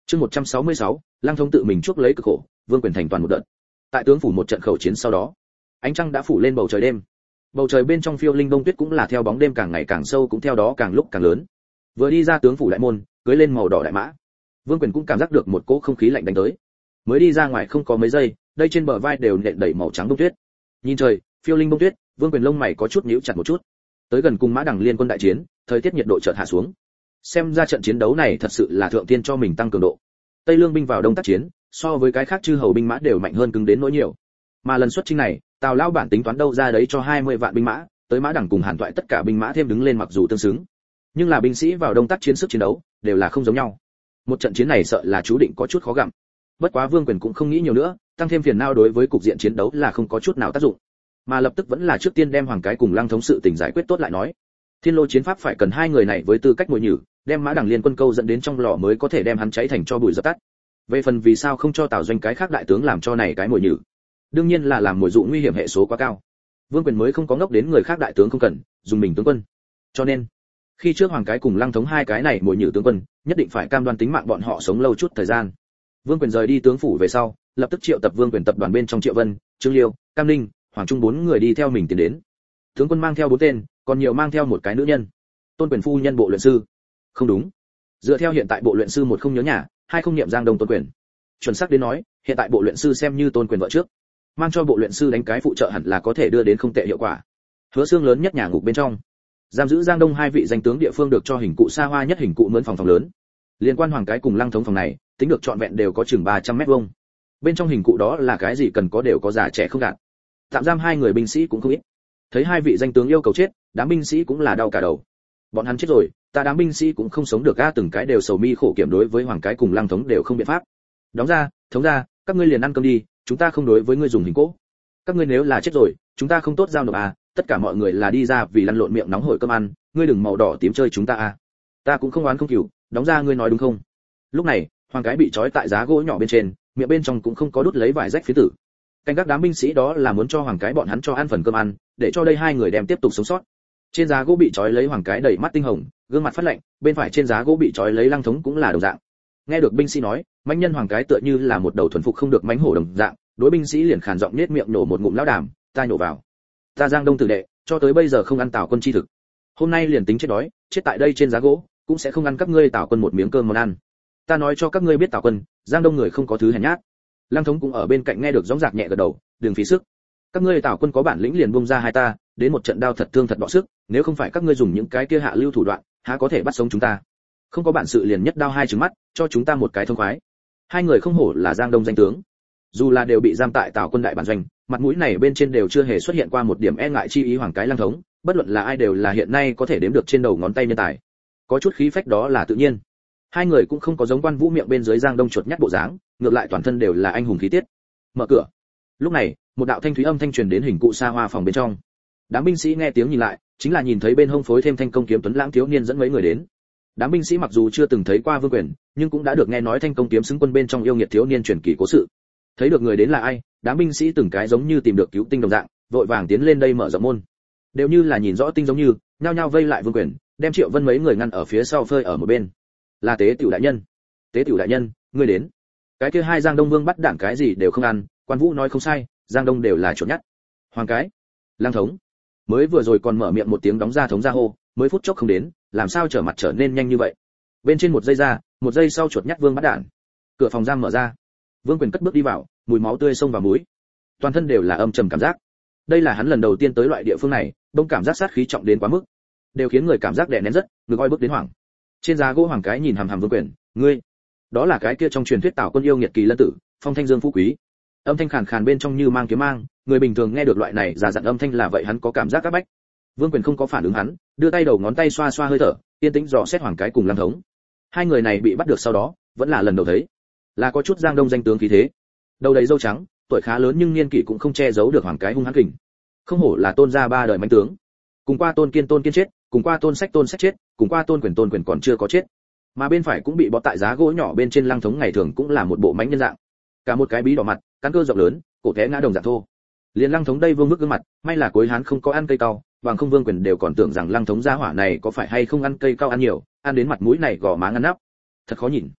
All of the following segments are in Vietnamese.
Chương 166, Lăng Thống tự mình chuốc lấy cực khổ, Vương Quyền thành toàn một đợt. Tại tướng phủ một trận khẩu chiến sau đó, ánh trăng đã phủ lên bầu trời đêm. Bầu trời bên trong phiêu linh bông tuyết cũng là theo bóng đêm càng ngày càng sâu cũng theo đó càng lúc càng lớn. Vừa đi ra tướng phủ đại môn, cưỡi lên màu đỏ đại mã, Vương Quyền cũng cảm giác được một cỗ không khí lạnh đánh tới. Mới đi ra ngoài không có mấy giây, đây trên bờ vai đều nện đầy màu trắng bông tuyết. Nhìn trời, phiêu linh bông tuyết, Vương Quyền lông mày có chút nhíu chặt một chút. Tới gần cùng Mã Đằng liên quân đại chiến, thời tiết nhiệt độ chợt hạ xuống. Xem ra trận chiến đấu này thật sự là thượng tiên cho mình tăng cường độ. Tây Lương binh vào đông tác chiến, so với cái khác chư hầu binh mã đều mạnh hơn cứng đến nỗi nhiều. Mà lần xuất chinh này, Tào lão bản tính toán đâu ra đấy cho 20 vạn binh mã, tới Mã Đằng cùng Hàn Toại tất cả binh mã thêm đứng lên mặc dù tương xứng, nhưng là binh sĩ vào đông tác chiến sức chiến đấu đều là không giống nhau. Một trận chiến này sợ là chú định có chút khó gặm. Bất quá Vương Quyền cũng không nghĩ nhiều nữa, tăng thêm phiền não đối với cục diện chiến đấu là không có chút nào tác dụng, mà lập tức vẫn là trước tiên đem Hoàng Cái cùng Lăng Thống sự tình giải quyết tốt lại nói. Thiên Lô chiến pháp phải cần hai người này với tư cách mồi nhử, đem Mã Đằng liên quân câu dẫn đến trong lò mới có thể đem hắn cháy thành cho bụi dập tắt. Về phần vì sao không cho Tào Doanh cái khác đại tướng làm cho này cái mồi nhử, đương nhiên là làm mồi dụ nguy hiểm hệ số quá cao. Vương Quyền mới không có ngốc đến người khác đại tướng không cần, dùng mình tướng quân. Cho nên, khi trước Hoàng Cái cùng Lăng Thống hai cái này mồi nhử tướng quân, nhất định phải cam đoan tính mạng bọn họ sống lâu chút thời gian. Vương Quyền rời đi tướng phủ về sau, lập tức triệu tập Vương Quyền tập đoàn bên trong Triệu Vân, Trương Liêu, Cam Ninh, Hoàng Trung bốn người đi theo mình tiến đến. Tướng quân mang theo 4 tên, còn nhiều mang theo một cái nữ nhân. Tôn Quyền phu nhân bộ luyện sư. Không đúng. Dựa theo hiện tại bộ luyện sư một không nhớ nhà, hai không niệm Giang Đông Tôn Quyền. Chuẩn xác đến nói, hiện tại bộ luyện sư xem như Tôn Quyền vợ trước. Mang cho bộ luyện sư đánh cái phụ trợ hẳn là có thể đưa đến không tệ hiệu quả. Hứa Xương lớn nhất nhà ngục bên trong, giam giữ Giang Đông hai vị danh tướng địa phương được cho hình cụ xa hoa nhất hình cụ mướn phòng lớn. Liên quan Hoàng Cái cùng Lăng Thống phòng này, tính được trọn vẹn đều có chừng 300 mét vuông. Bên trong hình cụ đó là cái gì cần có đều có, già trẻ không gạt. Tạm giam hai người binh sĩ cũng không ít. Thấy hai vị danh tướng yêu cầu chết, đám binh sĩ cũng là đau cả đầu. Bọn hắn chết rồi, ta đám binh sĩ cũng không sống được a, từng cái đều sầu mi khổ kiểm, đối với Hoàng Cái cùng Lăng Thống đều không biện pháp. Đóng ra, thống ra, các ngươi liền ăn cơm đi, chúng ta không đối với ngươi dùng hình cỗ. Các ngươi nếu là chết rồi, chúng ta không tốt giao nộp à, tất cả mọi người là đi ra vì lăn lộn miệng nóng hổi cơm ăn, ngươi đừng màu đỏ tím chơi chúng ta à. Ta cũng không oán không cừu, đóng ra ngươi nói đúng không? Lúc này, Hoàng Cái bị trói tại giá gỗ nhỏ bên trên, miệng bên trong cũng không có đút lấy vải rách phía tử. Canh các đám binh sĩ đó là muốn cho Hoàng Cái bọn hắn cho ăn phần cơm ăn, để cho đây hai người đem tiếp tục sống sót. Trên giá gỗ bị trói lấy Hoàng Cái đầy mắt tinh hồng, gương mặt phát lạnh, bên phải trên giá gỗ bị trói lấy Lăng Thống cũng là đồng dạng. Nghe được binh sĩ nói, mãnh nhân Hoàng Cái tựa như là một đầu thuần phục không được mãnh hổ đồng dạng, đối binh sĩ liền khàn giọng nhếch miệng nổ một ngụm lão đàm, ta nhổ vào. Ta Giang Đông tử đệ, cho tới bây giờ không ăn Tào quân chi thực. Hôm nay liền tính chết đói, chết tại đây trên giá gỗ, cũng sẽ không ăn các ngươi Tào quân một miếng cơm món ăn. Ta nói cho các ngươi biết Tào quân, Giang Đông người không có thứ hèn nhát. Lăng Thống cũng ở bên cạnh nghe được gióng giạc nhẹ gật đầu, đừng phí sức. Các ngươi Tào quân có bản lĩnh liền buông ra hai ta, đến một trận đao thật thương thật bỏ sức, nếu không phải các ngươi dùng những cái kia hạ lưu thủ đoạn, há có thể bắt sống chúng ta. Không có bản sự liền nhất đao hai trừng mắt, cho chúng ta một cái thông khoái. Hai người không hổ là Giang Đông danh tướng, dù là đều bị giam tại Tào quân đại bản doanh, mặt mũi này bên trên đều chưa hề xuất hiện qua một điểm e ngại chi ý. Hoàng Cái Lăng Thống, bất luận là ai đều là hiện nay có thể đếm được trên đầu ngón tay nhân tài, có chút khí phách đó là tự nhiên. Hai người cũng không có giống Quan Vũ miệng bên dưới Giang Đông chuột nhắt bộ dáng, ngược lại toàn thân đều là anh hùng khí tiết. Mở cửa. Lúc này, một đạo thanh thúy âm thanh truyền đến hình cụ xa hoa phòng bên trong. Đám binh sĩ nghe tiếng nhìn lại, chính là nhìn thấy bên hông phối thêm thanh công kiếm tuấn lãng thiếu niên dẫn mấy người đến. Đám binh sĩ mặc dù chưa từng thấy qua Vương Quyền, nhưng cũng đã được nghe nói thanh công kiếm xứng quân bên trong yêu nghiệt thiếu niên truyền kỳ cố sự. Thấy được người đến là ai, đám binh sĩ từng cái giống như tìm được cứu tinh đồng dạng, vội vàng tiến lên đây mở rộng môn. Đều như là nhìn rõ tinh giống như, nhao nhao vây lại Vương Quyền, đem Triệu Vân mấy người ngăn ở phía sau phơi ở một bên. Là Tế Tiểu đại nhân. Tế Tiểu đại nhân, ngươi đến. Cái kia hai Giang Đông Vương bắt đảng cái gì đều không ăn, Quan Vũ nói không sai, Giang Đông đều là chuột nhắt. Hoàng Cái, Lăng Thống, mới vừa rồi còn mở miệng một tiếng đóng ra thống ra hô, mới phút chốc không đến, làm sao trở mặt trở nên nhanh như vậy. Bên trên một giây ra, một giây sau chuột nhắt Vương bắt đảng. Cửa phòng giam mở ra, Vương Quyền cất bước đi vào, mùi máu tươi xông vào mũi, toàn thân đều là âm trầm cảm giác. Đây là hắn lần đầu tiên tới loại địa phương này, đông cảm giác sát khí trọng đến quá mức, đều khiến người cảm giác đè nén rất, ngực oi bức đến hoảng. Trên giá gỗ Hoàng Cái nhìn hằm hằm Vương Quyền, ngươi, đó là cái kia trong truyền thuyết Tào quân yêu nghiệt kỳ lân tử, phong thanh dương phú quý. Âm thanh khàn khàn bên trong như mang kiếm mang, người bình thường nghe được loại này giả dặn âm thanh là vậy hắn có cảm giác áp bách. Vương Quyền không có phản ứng hắn, đưa tay đầu ngón tay xoa xoa hơi thở, yên tĩnh dò xét Hoàng Cái cùng Lăng Thống. Hai người này bị bắt được sau đó, vẫn là lần đầu thấy, là có chút Giang Đông danh tướng khí thế. Đầu đầy râu trắng, tuổi khá lớn nhưng niên kỷ cũng không che giấu được Hoàng Cái hung hãn kình. Không hổ là Tôn gia ba đời mãnh tướng. Cùng qua Tôn Kiên chết, cùng qua Tôn Sách chết, cùng qua Tôn Quyền còn chưa có chết. Mà bên phải cũng bị bó tại giá gỗ nhỏ bên trên Lăng Thống ngày thường cũng là một bộ mãnh nhân dạng. Cả một cái bí đỏ mặt, cán cơ rộng lớn, cổ té ngã đồng dạng thô. Liền Lăng Thống đây vương bức gương mặt, may là cuối hán không có ăn cây cao, bằng không Vương Quyền đều còn tưởng rằng Lăng Thống gia hỏa này có phải hay không ăn cây cao ăn nhiều, ăn đến mặt mũi này gò má ngăn nắp. Thật khó nhìn.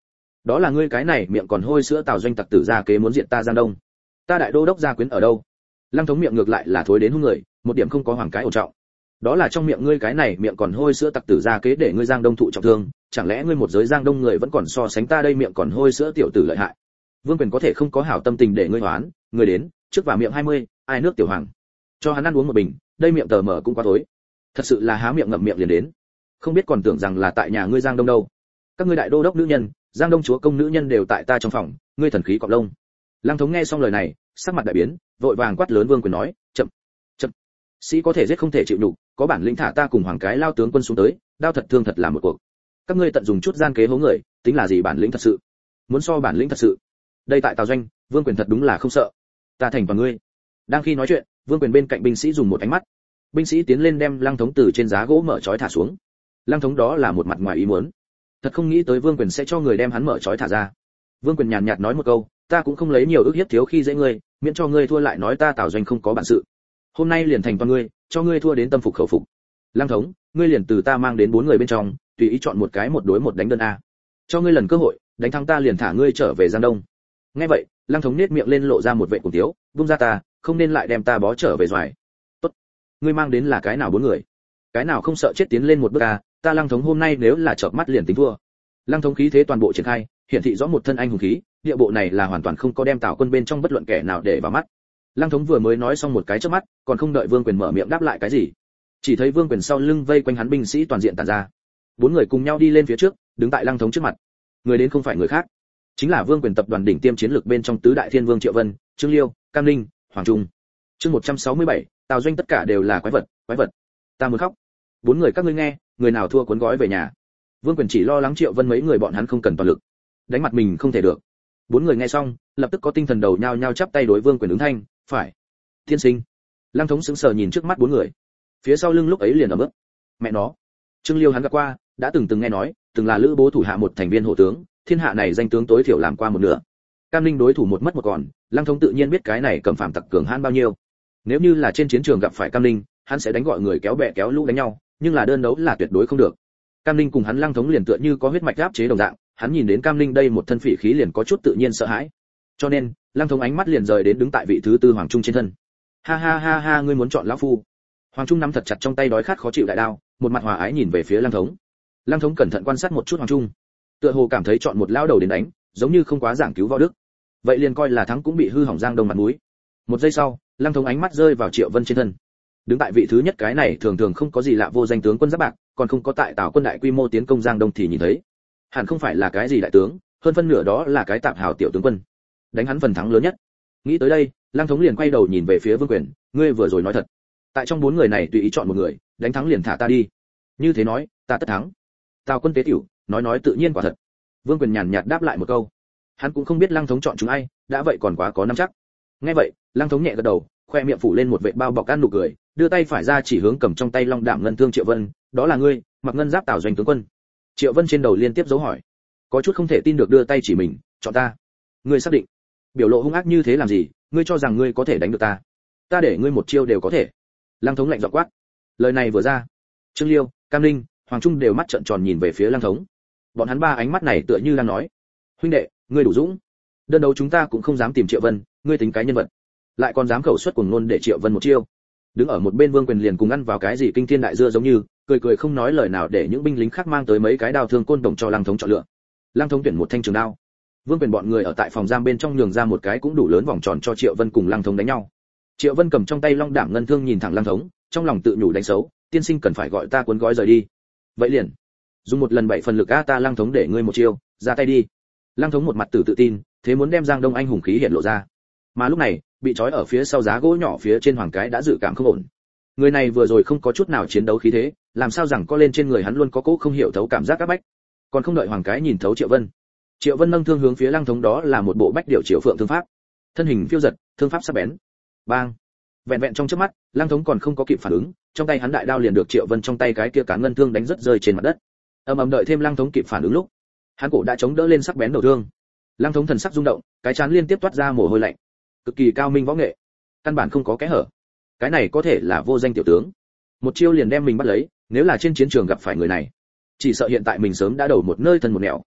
đó là ngươi cái này miệng còn hôi sữa Tào Doanh tặc tử ra kế muốn diệt ta Giang Đông. Ta đại đô đốc gia quyến ở đâu? Lăng Thống miệng ngược lại là thối đến hung người, một điểm không có hoàng cái ổn trọng. Đó là trong miệng ngươi cái này miệng còn hôi sữa tặc tử ra kế để ngươi Giang Đông thụ trọng thương, chẳng lẽ ngươi một giới Giang Đông người vẫn còn so sánh ta đây miệng còn hôi sữa tiểu tử lợi hại? Vương Quyền có thể không có hảo tâm tình để ngươi hoán, người đến, trước vào miệng 20, ai nước tiểu hoàng. Cho hắn ăn uống một bình, đây miệng tờ mở cũng quá tối. Thật sự là há miệng ngậm miệng liền đến. Không biết còn tưởng rằng là tại nhà ngươi Giang Đông đâu. Các ngươi đại đô đốc nữ nhân, Giang Đông chúa công nữ nhân đều tại ta trong phòng, ngươi thần khí cọp lông. Lăng Thống nghe xong lời này, sắc mặt đại biến, vội vàng quát lớn Vương Quyền nói, chậm, chậm. Sĩ có thể giết không thể chịu nhục, có bản lĩnh thả ta cùng hoàng cái lao tướng quân xuống tới, đao thật thương thật là một cuộc. Các ngươi tận dùng chút gian kế hố người, tính là gì bản lĩnh thật sự? Muốn so bản lĩnh thật sự. Đây tại Tào Doanh, Vương Quyền thật đúng là không sợ. Ta thành toàn ngươi. Đang khi nói chuyện, Vương Quyền bên cạnh binh sĩ dùng một ánh mắt. Binh sĩ tiến lên đem Lăng Thống từ trên giá gỗ mở trói thả xuống. Lăng Thống đó là một mặt ngoài ý muốn. Thật không nghĩ tới Vương Quyền sẽ cho người đem hắn mở trói thả ra. Vương Quyền nhàn nhạt nói một câu, ta cũng không lấy nhiều ức hiếp thiếu khi dễ ngươi, miễn cho ngươi thua lại nói ta Tào Doanh không có bản sự. Hôm nay liền thành toàn ngươi, cho ngươi thua đến tâm phục khẩu phục. Lăng Thống, ngươi liền từ ta mang đến 4 người bên trong, tùy ý chọn một cái một đối một đánh đơn a. Cho ngươi lần cơ hội, đánh thắng ta liền thả ngươi trở về Giang Đông. Nghe vậy, Lăng Thống nết miệng lên lộ ra một vẻ cuồng tiếu, vung ra ta, không nên lại đem ta bó trở về doài. Tốt, ngươi mang đến là cái nào 4 người? Cái nào không sợ chết tiến lên một bước a, ta Lăng Thống hôm nay nếu là chợp mắt liền tính thua. Lăng Thống khí thế toàn bộ triển khai, hiển thị rõ một thân anh hùng khí, địa bộ này là hoàn toàn không có đem Tào quân bên trong bất luận kẻ nào để vào mắt. Lăng Thống vừa mới nói xong một cái chớp mắt, còn không đợi Vương Quyền mở miệng đáp lại cái gì, chỉ thấy Vương Quyền sau lưng vây quanh hắn binh sĩ toàn diện tản ra. 4 người cùng nhau đi lên phía trước, đứng tại Lăng Thống trước mặt. Người đến không phải người khác, chính là Vương Quyền tập đoàn đỉnh tiêm chiến lược bên trong tứ đại thiên vương Triệu Vân, Trương Liêu, Cam Ninh, Hoàng Trung. Chương 167, Tào Doanh tất cả đều là quái vật, quái vật. Ta muốn khóc. 4 người các ngươi nghe, người nào thua cuốn gói về nhà. Vương Quyền chỉ lo lắng Triệu Vân mấy người bọn hắn không cần toàn lực, đánh mặt mình không thể được. 4 người nghe xong, lập tức có tinh thần đầu nhao nhao chắp tay đối Vương Quyền ứng thanh, phải. Tiên sinh. Lăng Thống sững sờ nhìn trước mắt 4 người. Phía sau lưng lúc ấy liền ầm ức. Mẹ nó. Trương Liêu hắn gặp qua, đã từng nghe nói, từng là lữ bố thủ hạ một thành viên hộ tướng, thiên hạ này danh tướng tối thiểu làm qua một nửa. Cam Ninh đối thủ một mất một còn, Lăng Thống tự nhiên biết cái này cầm phạm tặc cường hãn bao nhiêu. Nếu như là trên chiến trường gặp phải Cam Ninh, hắn sẽ đánh gọi người kéo bè kéo lũ đánh nhau, nhưng là đơn đấu là tuyệt đối không được. Cam Ninh cùng hắn Lăng Thống liền tựa như có huyết mạch áp chế đồng dạng, hắn nhìn đến Cam Ninh đây một thân phỉ khí liền có chút tự nhiên sợ hãi. Cho nên, Lăng Thống ánh mắt liền rời đến đứng tại vị thứ tư Hoàng Trung trên thân. Ha ha ha ha, ngươi muốn chọn lão phu. Hoàng Trung nắm thật chặt trong tay đói khát khó chịu đại đao, một mặt hòa ái nhìn về phía Lăng Thống. Lăng Thống cẩn thận quan sát một chút Hoàng Trung, tựa hồ cảm thấy chọn một lão đầu đến đánh, giống như không quá giảng cứu võ đức. Vậy liền coi là thắng cũng bị hư hỏng Giang Đông mặt mũi. Một giây sau, Lăng Thống ánh mắt rơi vào Triệu Vân trên thân. Đứng tại vị thứ nhất cái này thường thường không có gì lạ vô danh tướng quân giáp bạc, còn không có tại Tào quân đại quy mô tiến công Giang Đông thì nhìn thấy. Hẳn không phải là cái gì đại tướng, hơn phân nửa đó là cái tạp hào tiểu tướng quân. Đánh hắn phần thắng lớn nhất. Nghĩ tới đây, Lăng Thống liền quay đầu nhìn về phía Vương Quyền, ngươi vừa rồi nói thật. Tại trong 4 người này tùy ý chọn một người, đánh thắng liền thả ta đi. Như thế nói, ta tất thắng. Tào quân tế tiểu, nói tự nhiên quả thật. Vương Quyền nhàn nhạt đáp lại một câu. Hắn cũng không biết Lăng Thống chọn chúng ai, đã vậy còn quá có nắm chắc. Nghe vậy, Lăng Thống nhẹ gật đầu, khoe miệng phủ lên một vệt bao bọc ăn nụ cười, đưa tay phải ra chỉ hướng cầm trong tay long đạm ngân thương Triệu Vân, đó là ngươi, mặc ngân giáp Tào Doanh tướng quân. Triệu Vân trên đầu liên tiếp dấu hỏi, có chút không thể tin được đưa tay chỉ mình, chọn ta. Ngươi xác định? Biểu lộ hung ác như thế làm gì, ngươi cho rằng ngươi có thể đánh được ta? Ta để ngươi một chiêu đều có thể. Lăng Thống lạnh giọng quát. Lời này vừa ra, Trương Liêu, Cam Ninh, Hoàng Trung đều mắt trợn tròn nhìn về phía Lăng Thống. Bọn hắn ba ánh mắt này tựa như đang nói, huynh đệ, ngươi đủ dũng. Đơn đấu chúng ta cũng không dám tìm Triệu Vân, ngươi tính cái nhân vật, lại còn dám khẩu xuất cuồng ngôn để Triệu Vân một chiêu. Đứng ở một bên Vương Quyền liền cùng ăn vào cái gì kinh thiên đại dưa giống như, cười không nói lời nào để những binh lính khác mang tới mấy cái đao thương côn đồng cho Lăng Thống chọn lựa. Lăng Thống tuyển một thanh trường đao. Vương Quyền bọn người ở tại phòng giam bên trong nhường ra một cái cũng đủ lớn vòng tròn cho Triệu Vân cùng Lăng Thống đánh nhau. Triệu Vân cầm trong tay long đạm ngân thương nhìn thẳng Lăng Thống, trong lòng tự nhủ đánh xấu, tiên sinh cần phải gọi ta cuốn gói rời đi. Vậy liền, dùng một lần 7 phần lực a ta Lăng Thống để ngươi một chiêu, ra tay đi. Lăng Thống một mặt tự tin, thế muốn đem Giang Đông anh hùng khí hiện lộ ra. Mà lúc này, bị trói ở phía sau giá gỗ nhỏ phía trên Hoàng cái đã dự cảm không ổn. Người này vừa rồi không có chút nào chiến đấu khí thế, làm sao rằng có lên trên người hắn luôn có cỗ không hiểu thấu cảm giác áp bách. Còn không đợi Hoàng cái nhìn thấu Triệu Vân, Triệu Vân nâng thương hướng phía Lăng Thống đó là một bộ bách điệu Triệu Phượng thương pháp. Thân hình phiêu giật, thương pháp sắc bén. Bang! Vẹn vẹn trong chớp mắt, Lăng Thống còn không có kịp phản ứng, trong tay hắn đại đao liền được Triệu Vân trong tay cái kia cán ngân thương đánh rất rơi trên mặt đất. Ầm đợi thêm Lăng Thống kịp phản ứng lúc, hắn cổ đã chống đỡ lên sắc bén đầu thương. Lăng Thống thần sắc rung động, cái trán liên tiếp toát ra mồ hôi lạnh. Cực kỳ cao minh võ nghệ, căn bản không có kẽ hở. Cái này có thể là vô danh tiểu tướng, một chiêu liền đem mình bắt lấy, nếu là trên chiến trường gặp phải người này, chỉ sợ hiện tại mình sớm đã đầu một nơi thân một nẻo.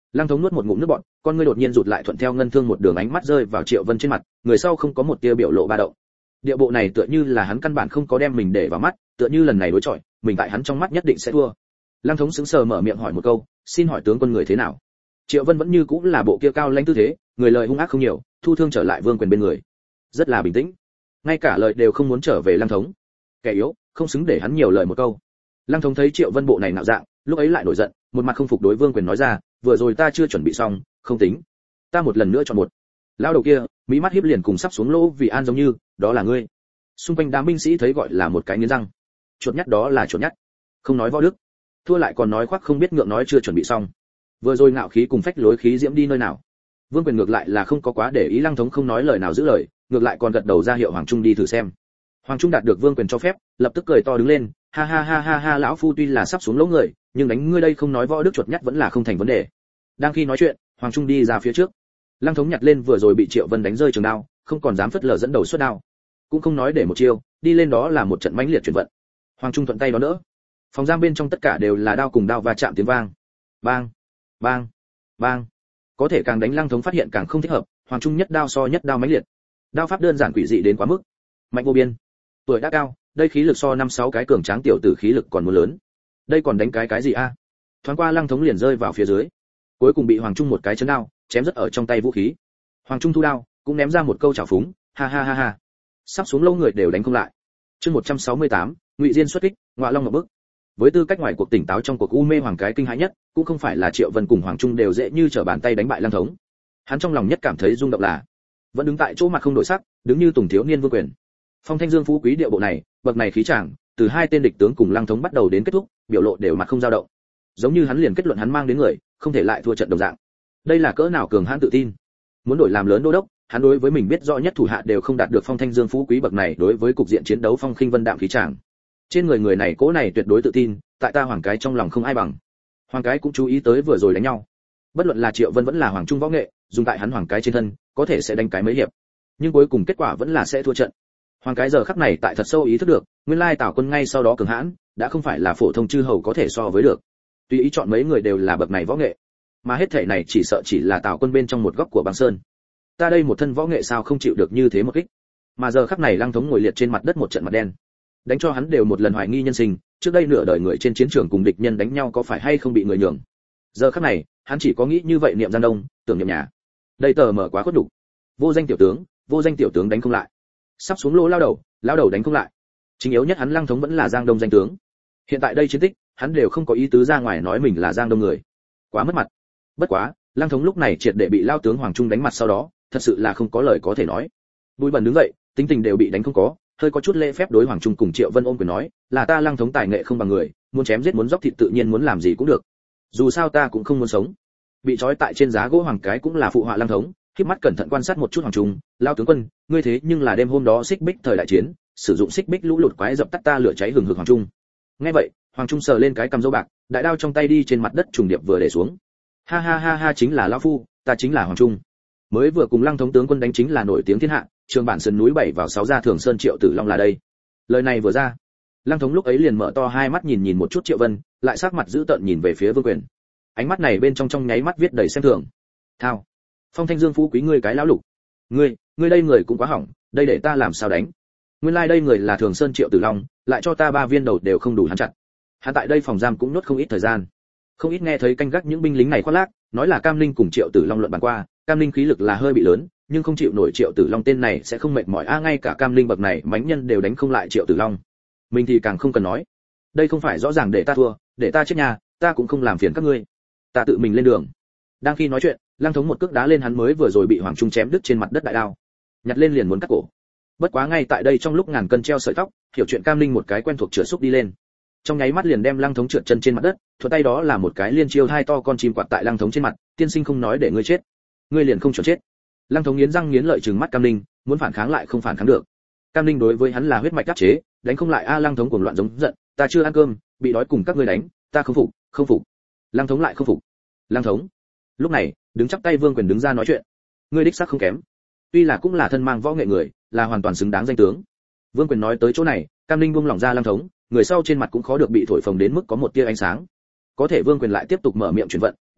Lăng Thống nuốt một ngụm nước bọt, con ngươi đột nhiên rụt lại, thuận theo ngân thương một đường ánh mắt rơi vào Triệu Vân trên mặt, người sau không có một tia biểu lộ ba động. Địa bộ này tựa như là hắn căn bản không có đem mình để vào mắt, tựa như lần này đối chọi, mình tại hắn trong mắt nhất định sẽ thua. Lăng Thống sững sờ mở miệng hỏi một câu, xin hỏi tướng quân người thế nào? Triệu Vân vẫn như cũng là bộ kia cao lãnh tư thế, người lời hung ác không nhiều, thu thương trở lại Vương Quyền bên người, rất là bình tĩnh, ngay cả lời đều không muốn trở về Lăng Thống. Kẻ yếu, không xứng để hắn nhiều lời một câu. Lăng Thống thấy Triệu Vân bộ này nạo dạng, lúc ấy lại nổi giận, một mặt không phục đối Vương Quyền nói ra, vừa rồi ta chưa chuẩn bị xong, không tính, ta một lần nữa chọn một. Lão đầu kia, mỹ mắt hiếp liền cùng sắp xuống lỗ vì an giống như, đó là ngươi. Xung quanh đám binh sĩ thấy gọi là một cái nghiến răng. Chuột nhắt đó là chuột nhắt, không nói võ đức, thua lại còn nói khoác không biết ngượng nói chưa chuẩn bị xong. Vừa rồi ngạo khí cùng phách lối khí diễm đi nơi nào? Vương Quyền ngược lại là không có quá để ý Lăng Thống không nói lời nào giữ lời, ngược lại còn gật đầu ra hiệu Hoàng Trung đi thử xem. Hoàng Trung đạt được Vương Quyền cho phép, lập tức cười to đứng lên, ha ha ha ha ha, lão phu tuy là sắp xuống lỗ người, nhưng đánh ngươi đây không nói võ đức chuột nhắt vẫn là không thành vấn đề. Đang khi nói chuyện, Hoàng Trung đi ra phía trước. Lăng Thống nhặt lên vừa rồi bị Triệu Vân đánh rơi trường đao, không còn dám phất lờ dẫn đầu xuất đao, cũng không nói để một chiêu, đi lên đó là một trận mãnh liệt chuyển vận. Hoàng Trung thuận tay đó nữa. Phòng giam bên trong tất cả đều là đao cùng đao va chạm tiếng vang. Bang, bang, bang. Có thể càng đánh Lăng Thống phát hiện càng không thích hợp, Hoàng Trung nhất đao so nhất đao mãnh liệt. Đao pháp đơn giản quỷ dị đến quá mức, mạnh vô biên. Tuổi đã cao, đây khí lực so 5-6 cái cường tráng tiểu tử khí lực còn muốn lớn. Đây còn đánh cái gì a? Thoáng qua Lăng Thống liền rơi vào phía dưới. Cuối cùng bị Hoàng Trung một cái chấn đao, chém rất ở trong tay vũ khí. Hoàng Trung thu đao, cũng ném ra một câu chảo phúng, ha ha ha ha. Sắp xuống lâu người đều đánh không lại. Chương 168, Ngụy Diên xuất kích, Ngọa Long ngập bức. Với tư cách ngoài cuộc tỉnh táo trong cuộc u mê Hoàng cái kinh hãi nhất, cũng không phải là Triệu Vân cùng Hoàng Trung đều dễ như trở bàn tay đánh bại Lăng Thống. Hắn trong lòng nhất cảm thấy rung động là, vẫn đứng tại chỗ mặt không đổi sắc, đứng như Tùng thiếu niên Vương Quyền. Phong Thanh Dương phú quý điệu bộ này, bậc này khí chàng, từ hai tên địch tướng cùng Lăng Thống bắt đầu đến kết thúc, biểu lộ đều mặt không dao động. Giống như hắn liền kết luận hắn mang đến người, không thể lại thua trận đồng dạng. Đây là cỡ nào cường hãn tự tin. Muốn đổi làm lớn đô đốc, hắn đối với mình biết rõ nhất thủ hạ đều không đạt được Phong Thanh Dương phú quý bậc này, đối với cục diện chiến đấu phong khinh vân đạm khí chàng. Trên người này cố này tuyệt đối tự tin, tại ta Hoàng cái trong lòng không ai bằng. Hoàng cái cũng chú ý tới vừa rồi đánh nhau. Bất luận là Triệu Vân vẫn là Hoàng Trung võ nghệ, dùng tại hắn Hoàng cái trên thân, có thể sẽ đánh cái mấy hiệp, nhưng cuối cùng kết quả vẫn là sẽ thua trận. Hoàng cái giờ khắc này tại thật sâu ý thức được, nguyên lai Tào quân ngay sau đó cường hãn, đã không phải là phổ thông chư hầu có thể so với được. Tùy ý chọn mấy người đều là bậc này võ nghệ, mà hết thảy này chỉ sợ chỉ là Tào quân bên trong một góc của băng sơn. Ta đây một thân võ nghệ sao không chịu được như thế một kích. Mà giờ khắc này Lăng Thống ngồi liệt trên mặt đất một trận mặt đen, đánh cho hắn đều một lần hoài nghi nhân sinh, trước đây nửa đời người trên chiến trường cùng địch nhân đánh nhau có phải hay không bị người nhường. Giờ khắc này hắn chỉ có nghĩ như vậy, niệm Giang Đông, tưởng niệm nhà. Đây tờ mở quá khuất đủ. Vô danh tiểu tướng đánh không lại. Sắp xuống lỗ lao đầu đánh không lại. Chính yếu nhất hắn Lăng Thống vẫn là Giang Đông danh tướng. Hiện tại đây chiến tích, hắn đều không có ý tứ ra ngoài nói mình là Giang Đông người, quá mất mặt. Bất quá, Lăng Thống lúc này triệt để bị lao tướng Hoàng Trung đánh mặt sau đó, thật sự là không có lời có thể nói. Bùi Bẩn đứng dậy, tính tình đều bị đánh không có, hơi có chút lễ phép đối Hoàng Trung cùng Triệu Vân ôm quyền nói, là ta Lăng Thống tài nghệ không bằng người, muốn chém giết muốn dốc thịt tự nhiên muốn làm gì cũng được. Dù sao ta cũng không muốn sống. Bị trói tại trên giá gỗ Hoàng cái cũng là phụ họa Lăng Thống, khép mắt cẩn thận quan sát một chút Hoàng Trung, lao tướng quân, ngươi thế nhưng là đêm hôm đó xích bích thời đại chiến, sử dụng xích bích lũ lụt quái dập tắt ta lửa cháy hừng hực Hoàng Trung. Nghe vậy, Hoàng Trung sờ lên cái cầm dâu bạc, đại đao trong tay đi trên mặt đất trùng điệp vừa để xuống. Ha ha ha ha, chính là lão phu, ta chính là Hoàng Trung. Mới vừa cùng Lăng Thống tướng quân đánh chính là nổi tiếng thiên hạ, trường bản sườn núi 7 vào 6 ra Thường Sơn Triệu Tử Long là đây. Lời này vừa ra, Lăng Thống lúc ấy liền mở to hai mắt nhìn một chút Triệu Vân, lại sắc mặt dữ tợn nhìn về phía Vương Quyền. Ánh mắt này bên trong nháy mắt viết đầy xem thường. Thao, Phong Thanh Dương phú quý ngươi cái lão lục, ngươi đây người cũng quá hỏng, đây để ta làm sao đánh? Nguyên lai đây người là Thường Sơn Triệu Tử Long, lại cho ta 3 viên đầu đều không đủ hắn chặt. Hắn tại đây phòng giam cũng nhốt không ít thời gian, không ít nghe thấy canh gác những binh lính này khoác lác, nói là Cam Linh cùng Triệu Tử Long luận bàn qua, Cam Linh khí lực là hơi bị lớn, nhưng không chịu nổi Triệu Tử Long tên này sẽ không mệt mỏi ngay cả Cam Linh bậc này mãnh nhân đều đánh không lại Triệu Tử Long. Mình thì càng không cần nói. Đây không phải rõ ràng để ta thua, để ta chết nhà, ta cũng không làm phiền các ngươi. Ta tự mình lên đường. Đang khi nói chuyện, Lăng Thống một cước đá lên hắn mới vừa rồi bị Hoàng Trung chém đứt trên mặt đất đại đao. Nhặt lên liền muốn cắt cổ. Bất quá ngay tại đây trong lúc ngàn cân treo sợi tóc, hiểu chuyện Cam Linh một cái quen thuộc chữa xúc đi lên. Trong nháy mắt liền đem Lăng Thống trượt chân trên mặt đất, thuận tay đó là một cái liên chiêu hai to con chim quạt tại Lăng Thống trên mặt, tiên sinh không nói để ngươi chết, ngươi liền không chuẩn chết. Lăng Thống nghiến răng nghiến lợi trừng mắt Cam Linh, muốn phản kháng lại không phản kháng được. Cam Linh đối với hắn là huyết mạch áp chế, đánh không lại Lăng Thống cuồng loạn giống giận, ta chưa ăn cơm, bị đói cùng các ngươi đánh, ta không phục, không phục. Lăng Thống lại không phục. Lăng Thống. Lúc này, đứng chắp tay Vương Quyền đứng ra nói chuyện. Ngươi đích xác không kém, tuy là cũng là thân mang võ nghệ người, là hoàn toàn xứng đáng danh tướng. Vương Quyền nói tới chỗ này, Cam Linh buông lỏng ra Lăng Thống, người sau trên mặt cũng khó được bị thổi phồng đến mức có một tia ánh sáng. Có thể Vương Quyền lại tiếp tục mở miệng chuyển vận,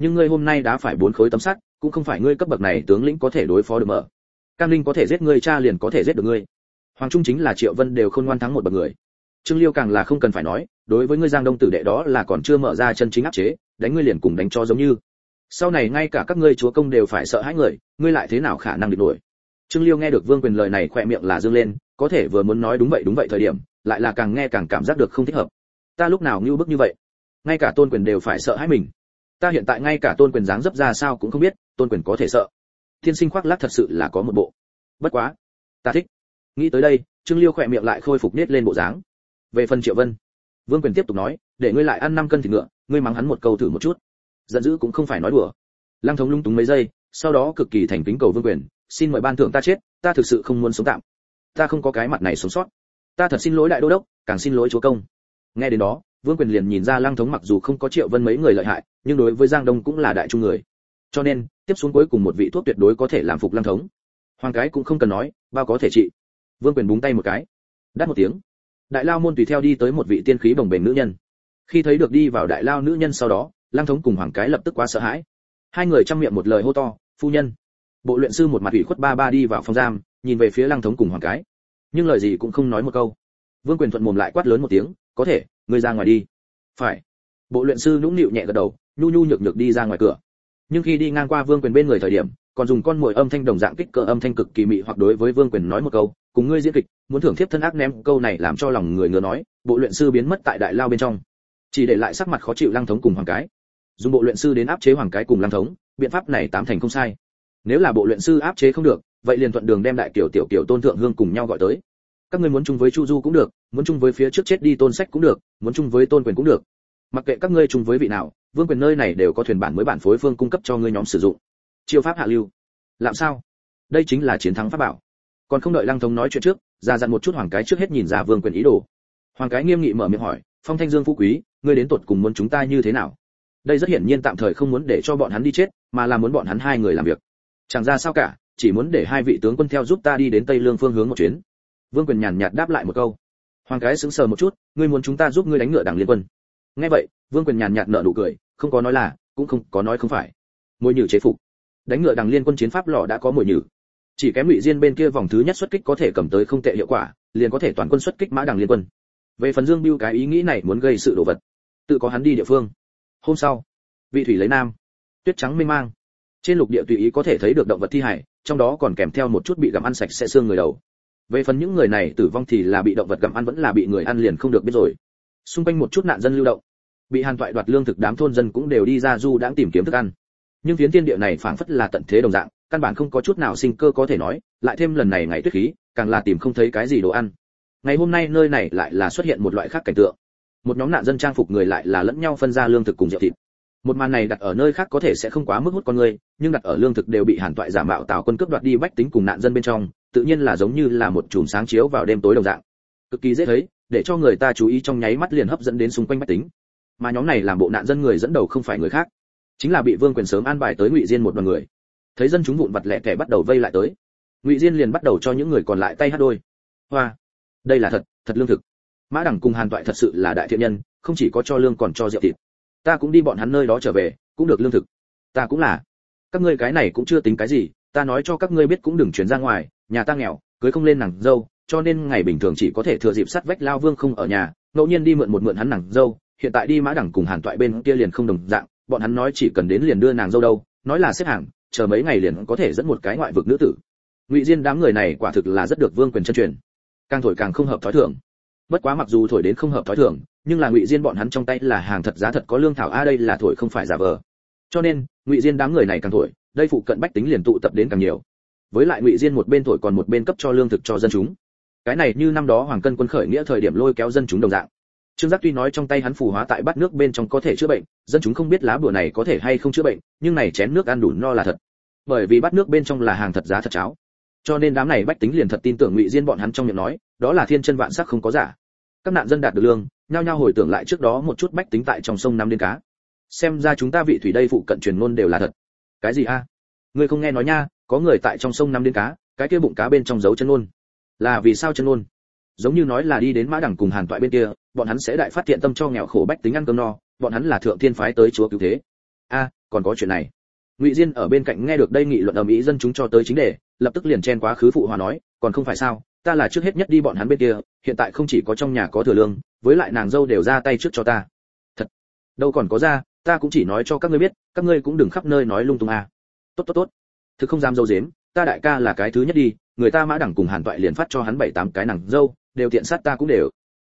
nhưng ngươi hôm nay đã phải 4 khối tấm sắt, cũng không phải ngươi cấp bậc này tướng lĩnh có thể đối phó được mở. Cam Linh có thể giết ngươi, cha liền có thể giết được ngươi. Hoàng Trung chính là Triệu Vân đều khôn ngoan thắng một bậc người. Trương Liêu càng là không cần phải nói, đối với ngươi Giang Đông tử đệ đó là còn chưa mở ra chân chính áp chế, đánh ngươi liền cùng đánh cho giống như. Sau này ngay cả các ngươi chúa công đều phải sợ hãi người, ngươi lại thế nào khả năng địch nổi. Trương Liêu nghe được Vương Quyền lời này khỏe miệng là dương lên, có thể vừa muốn nói đúng vậy thời điểm, lại là càng nghe càng cảm giác được không thích hợp. Ta lúc nào nhu bức như vậy? Ngay cả Tôn Quyền đều phải sợ hãi mình. Ta hiện tại ngay cả Tôn Quyền dáng dấp ra sao cũng không biết, Tôn Quyền có thể sợ. Thiên sinh khoác lác thật sự là có một bộ. Bất quá, ta thích. Nghĩ tới đây, Trương Liêu khỏe miệng lại khôi phục nết lên bộ dáng. Về phần Triệu Vân, Vương Quyền tiếp tục nói, để ngươi lại ăn 5 cân thịt ngựa, ngươi mắng hắn một câu thử một chút. Giận dữ cũng không phải nói đùa. Lăng Thống lung túng mấy giây, sau đó cực kỳ thành kính cầu Vương Quyền, xin mời ban thưởng ta chết, ta thực sự không muốn sống tạm. Ta không có cái mặt này sống sót. Ta thật xin lỗi đại đô đốc, càng xin lỗi chúa công. Nghe đến đó, Vương Quyền liền nhìn ra Lăng Thống mặc dù không có Triệu Vân mấy người lợi hại, nhưng đối với Giang Đông cũng là đại trung người. Cho nên, tiếp xuống cuối cùng một vị thuốc tuyệt đối có thể làm phục Lăng Thống. Hoàng cái cũng không cần nói, bao có thể trị. Vương Quyền búng tay một cái, đáp một tiếng. Đại lao môn tùy theo đi tới một vị tiên khí bồng bềnh nữ nhân. Khi thấy được đi vào đại lao nữ nhân sau đó, Lăng Thống cùng Hoàng cái lập tức quá sợ hãi. Hai người trăm miệng một lời hô to, phu nhân. Bộ luyện sư một mặt ủy khuất ba đi vào phòng giam, nhìn về phía Lăng Thống cùng Hoàng cái, nhưng lời gì cũng không nói một câu. Vương Quyền thuận mồm lại quát lớn một tiếng, có thể, ngươi ra ngoài đi. Phải. Bộ luyện sư nũng nịu nhẹ gật đầu, nhu nhược đi ra ngoài cửa. Nhưng khi đi ngang qua Vương Quyền bên người thời điểm, còn dùng con muỗi âm thanh đồng dạng kích cỡ âm thanh cực kỳ mị hoặc đối với Vương Quyền nói một câu, cùng ngươi diễn kịch, muốn thưởng thiếp thân ác ném câu này làm cho lòng người ngứa nói, bộ luyện sư biến mất tại đại lao bên trong, chỉ để lại sắc mặt khó chịu Lăng Thống cùng Hoàng cái. Dùng bộ luyện sư đến áp chế Hoàng cái cùng Lăng Thống, biện pháp này tám thành không sai. Nếu là bộ luyện sư áp chế không được, vậy liền thuận đường đem đại tiểu kiểu Tôn Thượng Hương cùng nhau gọi tới. Các ngươi muốn chung với Chu Du cũng được, muốn chung với phía trước chết đi Tôn Sách cũng được, muốn chung với Tôn Quyền cũng được. Mặc kệ các ngươi chung với vị nào, Vương Quyền nơi này đều có thuyền bản mới bản phối phương cung cấp cho ngươi nhóm sử dụng. Chiêu pháp hạ lưu. Làm sao? Đây chính là chiến thắng pháp bảo. Còn không đợi Lăng Thống nói chuyện trước, ra dặn một chút Hoàng cái trước hết nhìn ra Vương Quyền ý đồ. Hoàng cái nghiêm nghị mở miệng hỏi, Phong Thanh Dương phú quý, ngươi đến tột cùng muốn chúng ta như thế nào? Đây rất hiển nhiên tạm thời không muốn để cho bọn hắn đi chết, mà là muốn bọn hắn hai người làm việc. Chẳng ra sao cả, chỉ muốn để hai vị tướng quân theo giúp ta đi đến Tây Lương phương hướng một chuyến. Vương Quyền nhàn nhạt đáp lại một câu. Hoàng cái sững sờ một chút, ngươi muốn chúng ta giúp ngươi đánh ngựa Đảng Liên Quân? Nghe vậy, Vương Quyền nhàn nhạt nở nụ cười, không có nói là, cũng không có nói không phải. Mồi nhử chế phục. Đánh ngựa Đảng Liên Quân chiến pháp lò đã có mồi nhử. Chỉ kém Ngụy Diên bên kia vòng thứ nhất xuất kích có thể cầm tới không tệ hiệu quả, liền có thể toàn quân xuất kích Mã Đảng Liên Quân. Về phần Dương Bưu cái ý nghĩ này muốn gây sự đổ vật, tự có hắn đi địa phương. Hôm sau, vị thủy lấy nam, tuyết trắng mênh mang. Trên lục địa tùy ý có thể thấy được động vật thi hải, trong đó còn kèm theo một chút bị gặm ăn sạch sẽ xương người đầu. Về phần những người này tử vong thì là bị động vật gặm ăn vẫn là bị người ăn liền không được biết rồi. Xung quanh một chút nạn dân lưu động, bị Hàn Toại đoạt lương thực đám thôn dân cũng đều đi ra du đãng tìm kiếm thức ăn. Nhưng phiến thiên địa này phảng phất là tận thế đồng dạng, căn bản không có chút nào sinh cơ có thể nói, lại thêm lần này ngày tuyết khí, càng là tìm không thấy cái gì đồ ăn. Ngày hôm nay nơi này lại là xuất hiện một loại khác cảnh tượng. Một nhóm nạn dân trang phục người lại là lẫn nhau phân ra lương thực cùng rượu thịt. Một màn này đặt ở nơi khác có thể sẽ không quá mức hút con người, nhưng đặt ở lương thực đều bị Hàn Toại giả mạo Tào quân cướp đoạt đi bách tính cùng nạn dân bên trong, tự nhiên là giống như là một chùm sáng chiếu vào đêm tối đồng dạng. Cực kỳ dễ thấy, để cho người ta chú ý trong nháy mắt liền hấp dẫn đến xung quanh bách tính. Mà nhóm này làm bộ nạn dân người dẫn đầu không phải người khác, chính là bị Vương Quyền sớm an bài tới Ngụy Diên một đoàn người. Thấy dân chúng vụn vặt lẻ tẻ bắt đầu vây lại tới, Ngụy Diên liền bắt đầu cho những người còn lại tay hát đôi. Hoa, đây là thật lương thực. Mã Đẳng cùng Hàn Toại thật sự là đại thiện nhân, không chỉ có cho lương còn cho rượu thịt. Ta cũng đi bọn hắn nơi đó trở về, cũng được lương thực. Ta cũng là. Các ngươi cái này cũng chưa tính cái gì, ta nói cho các ngươi biết cũng đừng truyền ra ngoài, nhà ta nghèo, cưới không lên nàng dâu, cho nên ngày bình thường chỉ có thể thừa dịp sát vách lao Vương không ở nhà, ngẫu nhiên đi mượn hắn nàng dâu, hiện tại đi Mã Đẳng cùng Hàn Toại bên kia liền không đồng dạng, bọn hắn nói chỉ cần đến liền đưa nàng dâu đâu, nói là xếp hàng, chờ mấy ngày liền có thể dẫn một cái ngoại vực nữ tử. Ngụy Diên đám người này quả thực là rất được Vương Quyền chân truyền, càng thổi càng không hợp thói thường. Bất quá mặc dù thổi đến không hợp thói thường, nhưng là Ngụy Diên bọn hắn trong tay là hàng thật giá thật có lương thảo đây là thổi không phải giả vờ. Cho nên, Ngụy Diên đám người này càng thổi, đây phụ cận bách tính liền tụ tập đến càng nhiều. Với lại Ngụy Diên một bên thổi còn một bên cấp cho lương thực cho dân chúng. Cái này như năm đó Hoàng Cân quân khởi nghĩa thời điểm lôi kéo dân chúng đồng dạng. Trương Giác tuy nói trong tay hắn phù hóa tại bát nước bên trong có thể chữa bệnh, dân chúng không biết lá bùa này có thể hay không chữa bệnh, nhưng này chén nước ăn đủ no là thật. Bởi vì bát nước bên trong là hàng thật giá thật cháo. Cho nên đám này bách tính liền thật tin tưởng Ngụy Diên bọn hắn trong miệng nói, đó là thiên chân vạn sắc không có giả. Các nạn dân đạt được lương, nhao nhao hồi tưởng lại trước đó một chút bách tính tại trong sông nắm đến cá. Xem ra chúng ta vị thủy đây phụ cận truyền ngôn đều là thật. Cái gì a? Ngươi không nghe nói nha, có người tại trong sông nắm đến cá, cái kia bụng cá bên trong giấu chân ngôn. Là vì sao chân ngôn? Giống như nói là đi đến Mã Đẳng cùng Hàn Toại bên kia, bọn hắn sẽ đại phát thiện tâm cho nghèo khổ bách tính ăn cơm no, bọn hắn là thượng thiên phái tới chúa cứu thế. Còn có chuyện này. Ngụy Diên ở bên cạnh nghe được đây nghị luận ầm ĩ dân chúng cho tới chính đề, lập tức liền chen quá khứ phụ hòa nói, còn không phải sao, ta là trước hết nhất đi bọn hắn bên kia, hiện tại không chỉ có trong nhà có thừa lương, với lại nàng dâu đều ra tay trước cho ta. Thật? Đâu còn có ra, ta cũng chỉ nói cho các ngươi biết, các ngươi cũng đừng khắp nơi nói lung tung à. Tốt. Thực không dám dâu dếm, ta đại ca là cái thứ nhất đi, người ta Mã Đẳng cùng Hàn Toại liền phát cho hắn 7-8 cái nàng dâu, đều tiện sát ta cũng đều.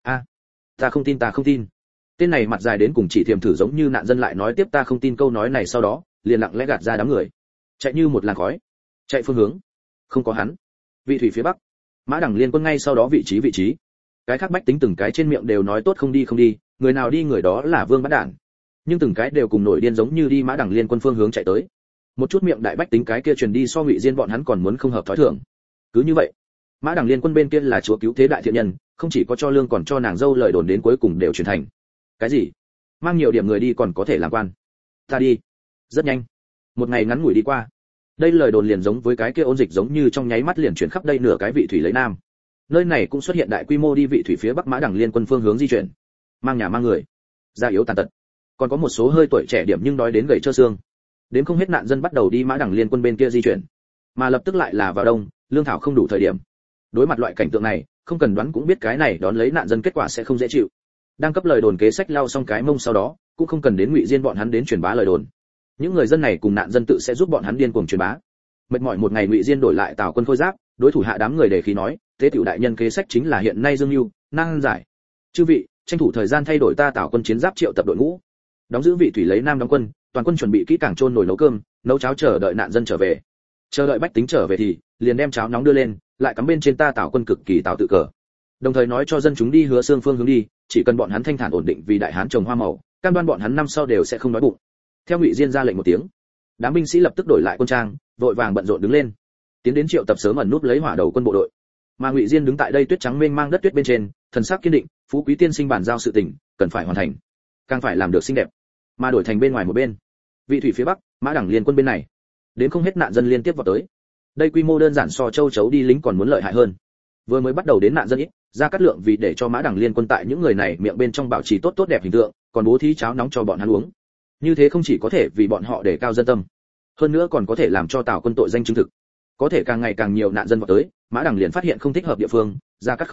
Ta không tin. Tên này mặt dài đến cùng chỉ thiềm thử giống như nạn dân lại nói tiếp ta không tin câu nói này, sau đó liền lặng lẽ gạt ra đám người, chạy như một làn khói. Chạy phương hướng, không có hắn. Vị thủy phía bắc, Mã Đẳng liên quân ngay sau đó vị trí. Cái khác bách tính từng cái trên miệng đều nói tốt không đi, người nào đi người đó là vương bắt đản. Nhưng từng cái đều cùng nổi điên giống như đi Mã Đẳng liên quân phương hướng chạy tới. Một chút miệng đại bách tính cái kia truyền đi so Ngụy Diên bọn hắn còn muốn không hợp thói thường. Cứ như vậy, Mã Đẳng liên quân bên kia là chúa cứu thế đại thiện nhân, không chỉ có cho lương còn cho nàng dâu, lời đồn đến cuối cùng đều truyền thành. Cái gì? Mang nhiều điểm người đi còn có thể làm quan? Ta đi. Rất nhanh, một ngày ngắn ngủi đi qua. Đây lời đồn liền giống với cái kia ôn dịch giống như trong nháy mắt liền chuyển khắp đây nửa cái vị thủy lấy nam. Nơi này cũng xuất hiện đại quy mô đi vị thủy phía bắc Mã Đẳng liên quân phương hướng di chuyển. Mang nhà mang người, già yếu tàn tật. Còn có một số hơi tuổi trẻ điểm nhưng đói đến gầy trơ xương. Đến không hết nạn dân bắt đầu đi Mã Đẳng liên quân bên kia di chuyển. Mà lập tức lại là vào đông, lương thảo không đủ thời điểm. Đối mặt loại cảnh tượng này, không cần đoán cũng biết cái này đón lấy nạn dân kết quả sẽ không dễ chịu. Đang cấp lời đồn kế sách lao xong cái mông sau đó, cũng không cần đến Ngụy Diên bọn hắn đến truyền bá lời đồn. Những người dân này cùng nạn dân tự sẽ giúp bọn hắn điên cuồng truyền bá. Mệt mỏi một ngày, Ngụy Diên đổi lại Tào quân khôi giáp, đối thủ hạ đám người để khí nói, tế tiểu đại nhân kế sách chính là hiện nay Dương Nưu, năng giải. Chư vị, tranh thủ thời gian thay đổi ta Tào quân chiến giáp triệu tập đội ngũ. Đóng giữ vị thủy lấy nam đóng quân, toàn quân chuẩn bị kỹ càng chôn nồi nấu cơm, nấu cháo chờ đợi nạn dân trở về. Chờ đợi bách tính trở về thì liền đem cháo nóng đưa lên, lại cắm bên trên ta Tào quân cực kỳ Tào tự cờ. Đồng thời nói cho dân chúng đi Hứa Xương phương hướng đi, chỉ cần bọn hắn thanh thản ổn định vì đại hán trồng hoa màu, cam đoan bọn hắn năm sau đều sẽ không đói bụng. Theo Ngụy Diên ra lệnh một tiếng, đám binh sĩ lập tức đổi lại quân trang, vội vàng bận rộn đứng lên, tiến đến triệu tập sớm ẩn núp lấy hỏa đầu quân bộ đội. Mà Ngụy Diên đứng tại đây tuyết trắng mênh mang đất tuyết bên trên, thần sắc kiên định, phú quý tiên sinh bản giao sự tình, cần phải hoàn thành, càng phải làm được xinh đẹp. Mà đổi thành bên ngoài một bên, vị thủy phía bắc, Mã Đẳng liên quân bên này, đến không hết nạn dân liên tiếp vào tới. Đây quy mô đơn giản so châu chấu đi lính còn muốn lợi hại hơn. Vừa mới bắt đầu đến nạn dân ít, Gia Cát Lượng vì để cho Mã Đẳng liên quân tại những người này miệng bên trong bảo trì tốt đẹp hình tượng, còn bố thí cháo nóng cho bọn hắn uống. Như thế không chỉ có thể vì bọn họ để cao dân tâm, hơn nữa còn có thể làm cho Tào quân tội danh chứng thực. Có thể càng ngày càng nhiều nạn dân vào tới, Mã Đẳng liền phát hiện không thích hợp địa phương, Gia Cát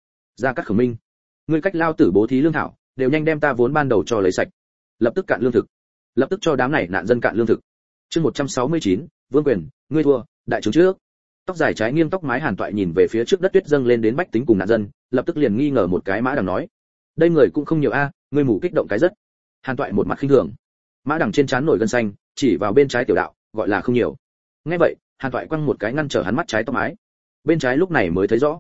Khổng Minh, ngươi cách lao tử bố thí lương thảo, đều nhanh đem ta vốn ban đầu cho lấy sạch. Lập tức cạn lương thực. Lập tức cho đám này nạn dân cạn lương thực. Chương 169, Vương Quyền, ngươi thua, đại trưởng trước. Tóc dài trái nghiêng tóc mái Hàn Toại nhìn về phía trước đất tuyết dâng lên đến bách tính cùng nạn dân, lập tức liền nghi ngờ một cái Mã Đẳng nói: "Đây người cũng không nhiều a, ngươi mù kích động cái rất." Hàn Toại một mặt khinh thường. Mã Đẳng trên trán nổi gân xanh, chỉ vào bên trái tiểu đạo, gọi là không nhiều. Nghe vậy, Hàn Toại quăng một cái ngăn trở hắn mắt trái tóc mái. Bên trái lúc này mới thấy rõ.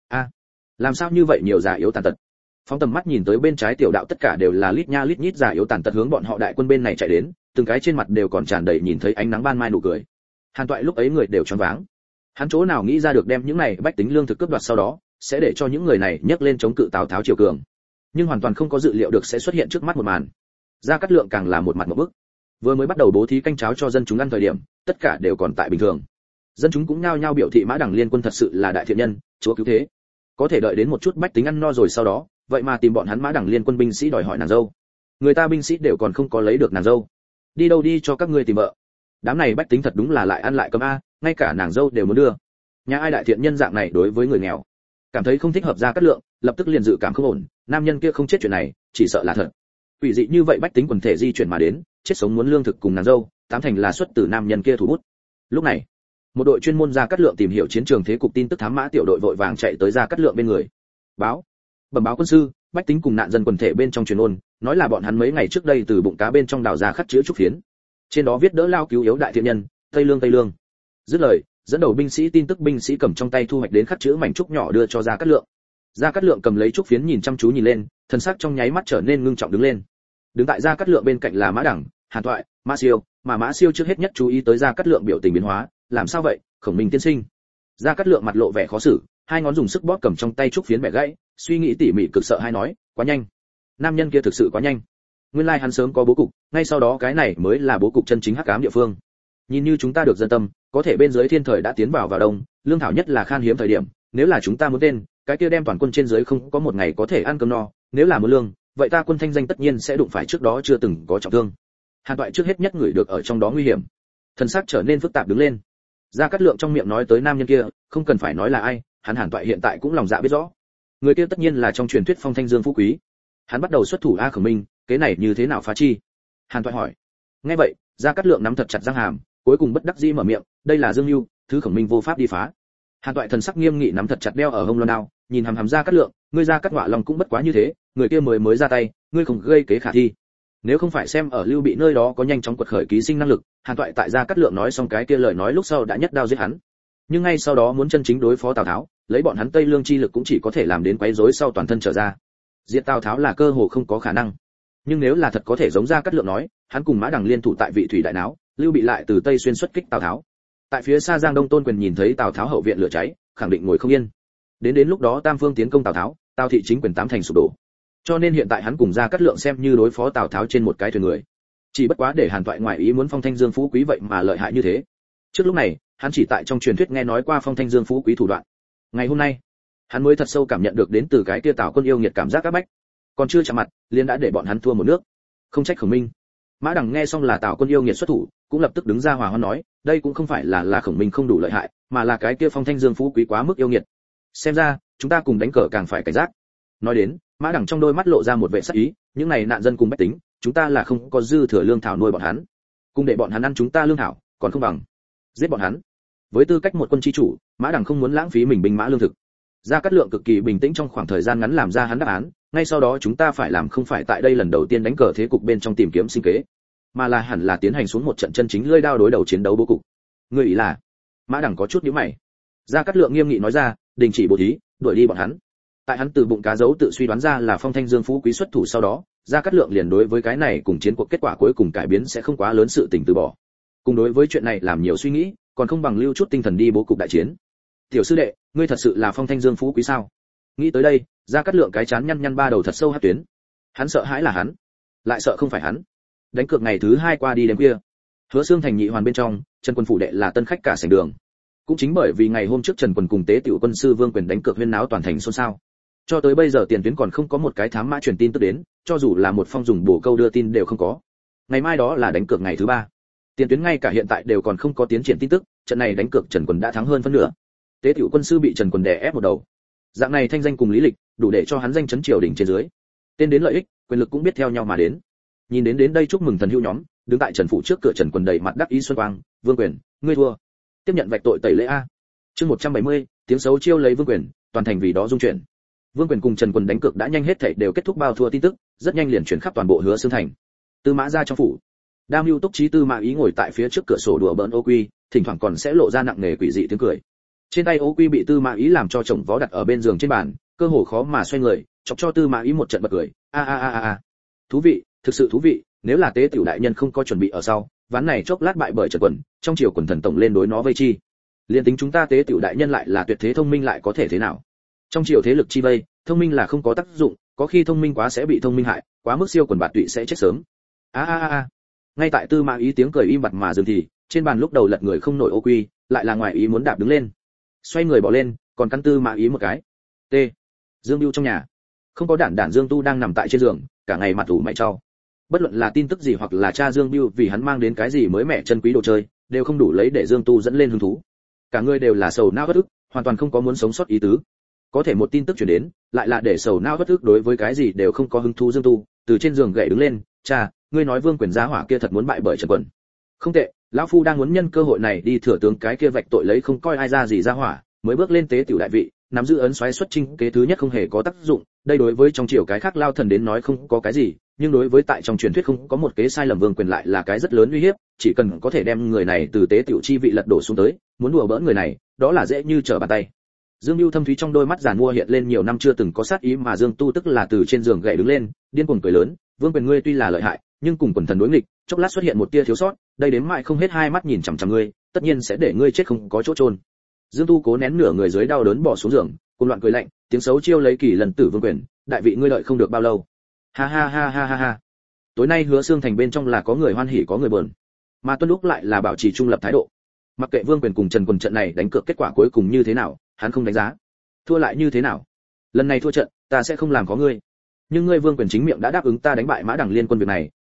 Làm sao như vậy nhiều già yếu tàn tật. Phóng tầm mắt nhìn tới bên trái tiểu đạo tất cả đều là lít nha lít nhít già yếu tàn tật hướng bọn họ đại quân bên này chạy đến, từng cái trên mặt đều còn tràn đầy nhìn thấy ánh nắng ban mai nụ cười. Hàn Toại lúc ấy người đều choáng váng. Hắn chỗ nào nghĩ ra được đem những này bách tính lương thực cướp đoạt sau đó, sẽ để cho những người này nhấc lên chống cự Tào Tháo triều cường. Nhưng hoàn toàn không có dự liệu được sẽ xuất hiện trước mắt một màn. Gia Cát Lượng càng là một mặt ngộp bức. Vừa mới bắt đầu bố thí canh cháo cho dân chúng ăn thời điểm, tất cả đều còn tại bình thường. Dân chúng cũng nhao nhao biểu thị Mã Đẳng liên quân thật sự là đại thiện nhân, chúa cứu thế. Có thể đợi đến một chút bách tính ăn no rồi sau đó, vậy mà tìm bọn hắn Mã Đẳng liên quân binh sĩ đòi hỏi nàng dâu. Người ta binh sĩ đều còn không có lấy được nàng dâu. Đi đâu đi cho các ngươi tìm vợ. Đám này bách tính thật đúng là lại ăn lại cơm a, ngay cả nàng dâu đều muốn đưa. Nhà ai đại thiện nhân dạng này đối với người nghèo. Cảm thấy không thích hợp Gia Cát Lượng, lập tức liền dự cảm không ổn, nam nhân kia không chết chuyện này, chỉ sợ là thật. Quỷ dị như vậy bách tính quần thể di chuyển mà đến, chết sống muốn lương thực cùng nàng dâu, tám thành là xuất từ nam nhân kia thủ bút. Lúc này, một đội chuyên môn Gia Cát Lượng tìm hiểu chiến trường thế cục tin tức thám mã tiểu đội vội vàng chạy tới Gia Cát Lượng bên người. Bẩm báo quân sư, bách tính cùng nạn dân quần thể bên trong truyền ôn, nói là bọn hắn mấy ngày trước đây từ bụng cá bên trong đào ra khắc chữ trúc phiến. Trên đó viết đỡ lao cứu yếu đại thiện nhân, Tây Lương. Dứt lời, dẫn đầu binh sĩ tin tức binh sĩ cầm trong tay thu hoạch đến khắc chữ mảnh trúc nhỏ đưa cho Gia Cát Lượng. Gia Cát Lượng cầm lấy trúc phiến nhìn chăm chú nhìn lên, thần sắc trong nháy mắt trở nên ngưng trọng đứng lên. Đứng tại Gia Cát Lượng bên cạnh là Mã Đẳng, Hàn Toại, Mã Siêu, mà Mã Siêu trước hết nhất chú ý tới Gia Cát Lượng biểu tình biến hóa, làm sao vậy, Khổng Minh tiên sinh? Gia Cát Lượng mặt lộ vẻ khó xử, hai ngón dùng sức bóp cầm trong tay trúc phiến bẻ gãy, suy nghĩ tỉ mỉ cực sợ hay nói, quá nhanh. Nam nhân kia thực sự quá nhanh. Nguyên lai hắn sớm có bố cục, ngay sau đó cái này mới là bố cục chân chính hắc ám địa phương. Nhìn như chúng ta được dân tâm, có thể bên dưới thiên thời đã tiến vào đông, lương thảo nhất là khan hiếm thời điểm, nếu là chúng ta muốn tên, cái kia đem toàn quân trên dưới không có một ngày có thể ăn cơm no, nếu là muốn lương, vậy ta quân thanh danh tất nhiên sẽ đụng phải trước đó chưa từng có trọng thương. Hàn Toại trước hết nhất người được ở trong đó nguy hiểm, thần sắc trở nên phức tạp đứng lên. Gia Cát Lượng trong miệng nói tới nam nhân kia, không cần phải nói là ai, hắn Hàn Toại hiện tại cũng lòng dạ biết rõ. Người kia tất nhiên là trong truyền thuyết Phong Thanh Dương phú quý. Hắn bắt đầu xuất thủ A Khổng Minh, cái này như thế nào phá chi? Hàn Toại hỏi. Nghe vậy, Gia Cát Lượng nắm thật chặt răng hàm, cuối cùng bất đắc dĩ mở miệng, đây là Dương Nưu, thứ Khổng Minh vô pháp đi phá. Hàn Toại thần sắc nghiêm nghị nắm thật chặt đeo ở hông loan đao, nhìn hằm hằm Gia Cát Lượng, ngươi Gia Cát Ngọa Long cũng bất quá như thế, người kia mới ra tay, ngươi không gây kế khả thi. Nếu không phải xem ở Lưu Bị nơi đó có nhanh chóng quật khởi ký sinh năng lực, Hàn Toại tại Gia Cát Lượng nói xong cái kia lời nói lúc sau đã nhất đao giết hắn. Nhưng ngay sau đó muốn chân chính đối phó Tào Tháo, lấy bọn hắn Tây Lương chi lực cũng chỉ có thể làm đến quấy rối sau toàn thân trở ra. Diệt Tào Tháo là cơ hồ không có khả năng. Nhưng nếu là thật có thể giống Gia Cát Lượng nói, hắn cùng Mã Đằng liên thủ tại Vị Thủy đại náo, Lưu Bị lại từ Tây xuyên xuất kích Tào Tháo. Tại phía xa Giang Đông Tôn Quyền nhìn thấy Tào Tháo hậu viện lửa cháy, khẳng định ngồi không yên. Đến lúc đó Tam Phương tiến công Tào Tháo, Tào thị chính quyền tám thành sụp đổ. Cho nên hiện tại hắn cùng Gia Cát Lượng xem như đối phó Tào Tháo trên một cái thuyền người. Chỉ bất quá để Hàn Toại ngoại ý muốn Phong Thanh Dương phú quý vậy mà lợi hại như thế. Trước lúc này, hắn chỉ tại trong truyền thuyết nghe nói qua Phong Thanh Dương phú quý thủ đoạn. Ngày hôm nay, hắn mới thật sâu cảm nhận được đến từ cái kia Tào Quân yêu nghiệt cảm giác áp bách. Còn chưa chạm mặt, liền đã để bọn hắn thua một nước. Không trách Khổng Minh. Mã Đằng nghe xong là Tào Quân yêu nghiệt xuất thủ, cũng lập tức đứng ra hòa hoãn nói, đây cũng không phải là Khổng Minh không đủ lợi hại, mà là cái kia Phong Thanh Dương phú quý quá mức yêu nghiệt. Xem ra, chúng ta cùng đánh cờ càng phải cảnh giác. Nói đến, Mã Đằng trong đôi mắt lộ ra một vẻ sắc ý, những này nạn dân cùng bách tính, chúng ta là không có dư thừa lương thảo nuôi bọn hắn, cùng để bọn hắn ăn chúng ta lương thảo, còn không bằng giết bọn hắn. Với tư cách một quân chi chủ, Mã Đằng không muốn lãng phí mình binh mã lương thực. Gia Cát Lượng cực kỳ bình tĩnh trong khoảng thời gian ngắn làm ra hắn đáp án, ngay sau đó chúng ta phải làm không phải tại đây lần đầu tiên đánh cờ thế cục bên trong tìm kiếm sinh kế, mà là hẳn là tiến hành xuống một trận chân chính lưỡi đao đối đầu chiến đấu bố cục. Ngươi ý là? Mã Đằng có chút nhíu mày. Gia Cát Lượng nghiêm nghị nói ra, đình chỉ bố thí, đuổi đi bọn hắn. Tại hắn từ bụng cá dấu tự suy đoán ra là Phong Thanh Dương phú quý xuất thủ sau đó, Gia Cát Lượng liền đối với cái này cùng chiến cuộc kết quả cuối cùng cải biến sẽ không quá lớn sự tình từ bỏ. Cùng đối với chuyện này làm nhiều suy nghĩ, còn không bằng lưu chút tinh thần đi bố cục đại chiến. Tiểu sư đệ, ngươi thật sự là Phong Thanh Dương phú quý sao? Nghĩ tới đây, Gia Cát Lượng cái chán nhăn ba đầu thật sâu hắc tuyến. Hắn sợ hãi là hắn, lại sợ không phải hắn. Đánh cược ngày thứ 2 qua đi đêm khuya, Hứa Xương thành nhị hoàn bên trong, Trần Quân phủ đệ là tân khách cả sảnh đường. Cũng chính bởi vì ngày hôm trước Trần Quân cùng Tế Tiểu quân sư Vương Quyền đánh cược huyên náo toàn thành xôn xao. Cho tới bây giờ tiền tuyến còn không có một cái thám mã truyền tin tức đến, cho dù là một phong dùng bổ câu đưa tin đều không có. Ngày mai đó là đánh cược ngày thứ 3. Tiền tuyến ngay cả hiện tại đều còn không có tiến triển tin tức, trận này đánh cược Trần Quân đã thắng hơn phân nửa. Tế Tiểu quân sư bị Trần Quân đè ép một đầu. Dạng này thanh danh cùng lý lịch, đủ để cho hắn danh chấn triều đình trên dưới. Tên đến lợi ích, quyền lực cũng biết theo nhau mà đến. Nhìn đến đây chúc mừng thần hữu nhóm, đứng tại Trần phủ trước cửa Trần Quân đầy mặt đắc ý xuân quang, Vương Quyền, ngươi thua. Tiếp nhận vạch tội tẩy lễ a. Chương 170, tiếng xấu chiêu lấy Vương Quyền, toàn thành vì đó dung chuyển. Vương Quyền cùng Trần Quân đánh cược đã nhanh hết thảy đều kết thúc bao thua tin tức, rất nhanh liền chuyển khắp toàn bộ Hứa Xương thành. Tư Mã ra trong phủ, Đam Hưu Túc Chí Tư Mã Ý ngồi tại phía trước cửa sổ đùa bỡn Ô Quy, thỉnh thoảng còn sẽ lộ ra nặng nề quỷ dị tiếng cười. Trên tay Ô Quy bị Tư Mã Ý làm cho chồng vó đặt ở bên giường trên bàn, cơ hồ khó mà xoay người, chọc cho Tư Mã Ý một trận bật cười. A. Thú vị, thực sự thú vị, nếu là Tế tiểu đại nhân không có chuẩn bị ở sau, ván này chốc lát bại bởi Trần Quân, trong triều quần thần tổng lên đối nó vây chi. Liên tính chúng ta Tế tiểu đại nhân lại là tuyệt thế thông minh lại có thể thế nào? Trong triều thế lực chi vây, thông minh là không có tác dụng, có khi thông minh quá sẽ bị thông minh hại, quá mức siêu quần bạt tụy sẽ chết sớm. A. Ngay tại Tư Mã Ý tiếng cười im bặt mà dừng thì, trên bàn lúc đầu lật người không nổi Ô Quy, lại là ngoài ý muốn đạp đứng lên. Xoay người bỏ lên, còn căn Tư Mã Ý một cái. T. Dương Bưu trong nhà, không có đản Dương Tu đang nằm tại trên giường, cả ngày mặt ủ mày trao. Bất luận là tin tức gì hoặc là cha Dương Bưu vì hắn mang đến cái gì mới mẻ chân quý đồ chơi, đều không đủ lấy để Dương Tu dẫn lên hứng thú. Cả người đều là sầu não bất ức, hoàn toàn không có muốn sống sót ý tứ. Có thể một tin tức truyền đến, lại là để sầu não bất ức đối với cái gì đều không có hứng thú. Dương Tu từ trên giường gậy đứng lên, cha, ngươi nói Vương Quyền giá hỏa kia thật muốn bại bởi Trần Quân. Không tệ, lão phu đang muốn nhân cơ hội này đi thừa tướng cái kia vạch tội lấy không coi ai ra gì ra hỏa, mới bước lên Tế tiểu đại vị, nắm giữ ấn xoáy xuất chinh kế thứ nhất không hề có tác dụng, đây đối với trong triều cái khác lao thần đến nói không có cái gì, nhưng đối với tại trong truyền thuyết không có một kế sai lầm Vương Quyền lại là cái rất lớn uy hiếp, chỉ cần có thể đem người này từ Tế tiểu chi vị lật đổ xuống tới, muốn đùa bỡn người này, đó là dễ như trở bàn tay. Dương Bưu thâm thúy trong đôi mắt giàn mua hiện lên nhiều năm chưa từng có sát ý, mà Dương Tu tức là từ trên giường gậy đứng lên, điên cuồng cười lớn, Vương Quyền ngươi tuy là lợi hại, nhưng cùng quần thần đối nghịch, chốc lát xuất hiện một tia thiếu sót, đây đếm mãi không hết hai mắt nhìn chằm chằm ngươi, tất nhiên sẽ để ngươi chết không có chỗ chôn. Dương Tu cố nén nửa người dưới đau đớn bỏ xuống giường, cuồng loạn cười lạnh, tiếng xấu chiêu lấy kỳ lần tử Vương Quyền, đại vị ngươi đợi không được bao lâu. Ha. Tối nay Hứa Xương thành bên trong là có người hoan hỉ có người buồn, mà Tuân Lúc lại là bảo trì trung lập thái độ. Mặc kệ Vương Quyền cùng Trần Quân trận này đánh cược kết quả cuối cùng như thế nào, hắn không đánh giá. Thua lại như thế nào? Lần này thua trận, ta sẽ không làm có ngươi. Nhưng ngươi Vương Quyền chính miệng đã đáp ứng ta đánh bại Mã Đằng liên quân việc này,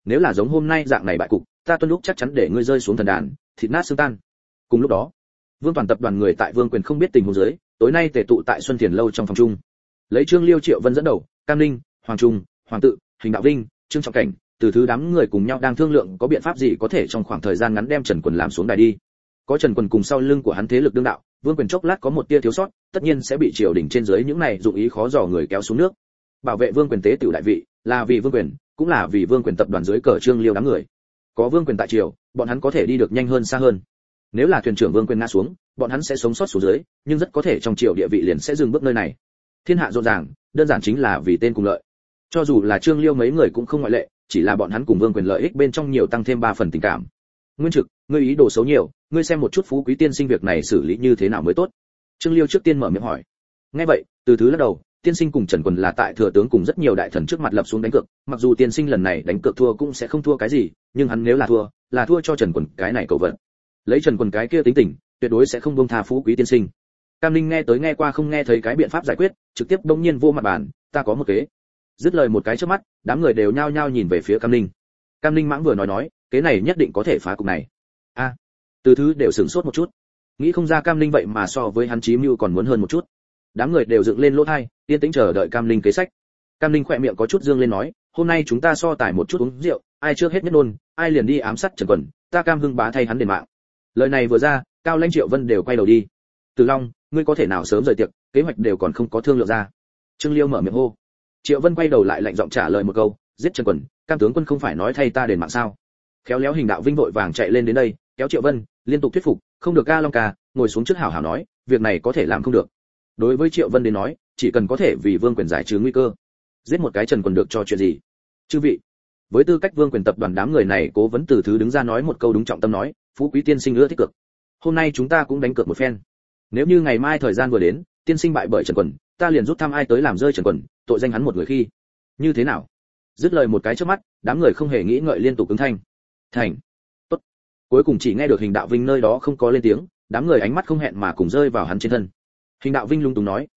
nếu là giống hôm nay dạng này bại cục, ta tuân lúc chắc chắn để ngươi rơi xuống thần đàn, thịt nát xương tan. Cùng lúc đó, Vương Toàn tập đoàn người tại Vương Quyền không biết tình huống dưới, tối nay tề tụ tại Xuân Thiền lâu trong phòng chung. Lấy Trương Liêu, Triệu Vân dẫn đầu, Cam Ninh, Hoàng Trung, Hoàng Tự, Hình Đạo Vinh, Trương Trọng Cảnh, từ thứ đám người cùng nhau đang thương lượng có biện pháp gì có thể trong khoảng thời gian ngắn đem Trần Quần làm xuống đài đi. Có Trần Quần cùng sau lưng của hắn thế lực đương đạo, Vương Quyền chốc lát có một tia thiếu sót, tất nhiên sẽ bị triều đình trên dưới những này dụng ý khó dò người kéo xuống nước. Bảo vệ Vương Quyền tế tiểu đại vị, là vì Vương Quyền, cũng là vì Vương Quyền tập đoàn dưới cờ Trương Liêu đám người. Có Vương Quyền tại triều, bọn hắn có thể đi được nhanh hơn xa hơn. Nếu là thuyền trưởng Vương Quyền ngã xuống, bọn hắn sẽ sống sót xuống dưới, nhưng rất có thể trong triều địa vị liền sẽ dừng bước nơi này. Thiên hạ rộn ràng, đơn giản chính là vì tên cùng lợi. Cho dù là Trương Liêu mấy người cũng không ngoại lệ, chỉ là bọn hắn cùng Vương Quyền lợi ích bên trong nhiều tăng thêm 3 phần tình cảm. Nguyên Trực, ngươi ý đồ xấu nhiều, ngươi xem một chút Phú Quý tiên sinh việc này xử lý như thế nào mới tốt. Trương Liêu trước tiên mở miệng hỏi. Nghe vậy, từ thứ lắc đầu, tiên sinh cùng Trần Quần là tại thừa tướng cùng rất nhiều đại thần trước mặt lập xuống đánh cược, mặc dù tiên sinh lần này đánh cược thua cũng sẽ không thua cái gì, nhưng hắn nếu là thua cho Trần Quần cái này cầu vận. Lấy Trần Quần cái kia tính tình, tuyệt đối sẽ không buông tha Phú Quý tiên sinh. Cam Ninh nghe tới nghe qua không nghe thấy cái biện pháp giải quyết, trực tiếp đông nhiên vô mặt bàn, ta có một kế. Dứt lời một cái trước mắt, đám người đều nhao nhao nhìn về phía Cam Ninh. Cam Ninh mãng vừa nói, kế này nhất định có thể phá cục này. A, từ thứ đều sửng sốt một chút, nghĩ không ra Cam Ninh vậy mà so với hắn chí mưu còn muốn hơn một chút. Đám người đều dựng lên lỗ tai, yên tĩnh chờ đợi Cam Ninh kế sách. Cam Ninh khỏe miệng có chút dương lên nói, hôm nay chúng ta so tài một chút uống rượu, ai trước hết nhất nôn, ai liền đi ám sát Trần Quần, ta cam hưng bá thay hắn đền mạng. Lời này vừa ra, Cao Lãnh, Triệu Vân đều quay đầu đi. Từ Long, ngươi có thể nào sớm rời tiệc, kế hoạch đều còn không có thương lượng ra. Trương Liêu mở miệng hô. Triệu Vân quay đầu lại lạnh giọng trả lời một câu, giết Trần Quần, Cam tướng quân không phải nói thay ta đền mạng sao? Khéo léo Hình Đạo Vinh vội vàng chạy lên đến đây, kéo Triệu Vân, liên tục thuyết phục, không được Ca Long ca, ngồi xuống trước hảo hảo nói, việc này có thể làm không được. Đối với Triệu Vân đến nói, chỉ cần có thể vì Vương Quyền giải trừ nguy cơ, giết một cái Trần Quần được cho chuyện gì? Chư vị, với tư cách Vương Quyền tập đoàn đám người này, Cố Vấn từ thứ đứng ra nói một câu đúng trọng tâm nói, Phú Quý tiên sinh ưa thích cược. Hôm nay chúng ta cũng đánh cược một phen. Nếu như ngày mai thời gian vừa đến, tiên sinh bại bởi Trần Quần, ta liền rút thăm ai tới làm rơi Trần Quần, tội danh hắn một người khi. Như thế nào? Dứt lời một cái trước mắt, đám người không hề nghĩ ngợi liên tục ứng thanh. Thành. Tốt. Cuối cùng chỉ nghe được Hình Đạo Vinh nơi đó không có lên tiếng, đám người ánh mắt không hẹn mà cùng rơi vào hắn trên thân. Hình Đạo Vinh lung tung nói,